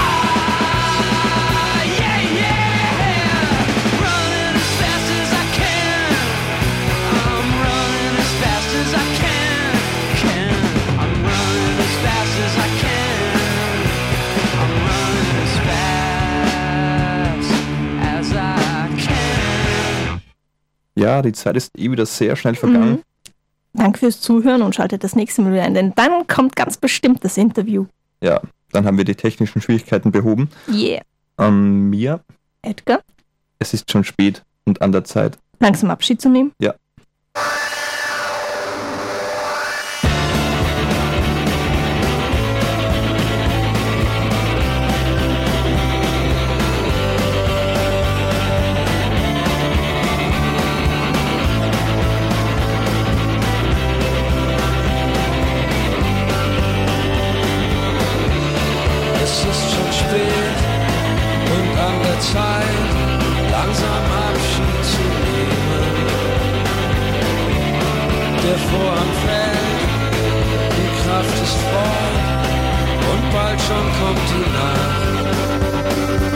Running as fast as I can. I'm running as fast as I can. I'm running as fast as I can. I'm running as fast as I can.
Ja, die Zeit ist wieder sehr schnell vergangen.
Danke fürs Zuhören und schaltet das nächste Mal wieder ein, denn dann kommt ganz bestimmt das Interview.
Ja, dann haben wir die technischen Schwierigkeiten behoben.
Yeah.
An mir,
Edgar,
es ist schon spät und an der Zeit.
langsam Abschied zu nehmen.
Ja.
Es ist schon spät und an der Zeit, langsam Abschied zu nehmen. Der Vorhang fällt, die Kraft ist fort und bald schon kommt die Nacht.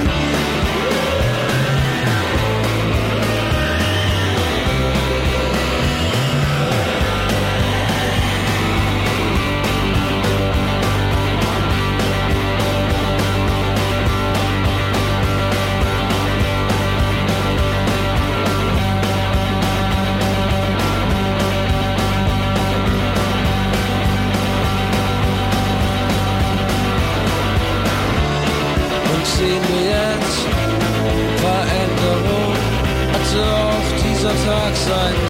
Sehen wir jetzt Veränderung, hatte auch dieser Tag seinen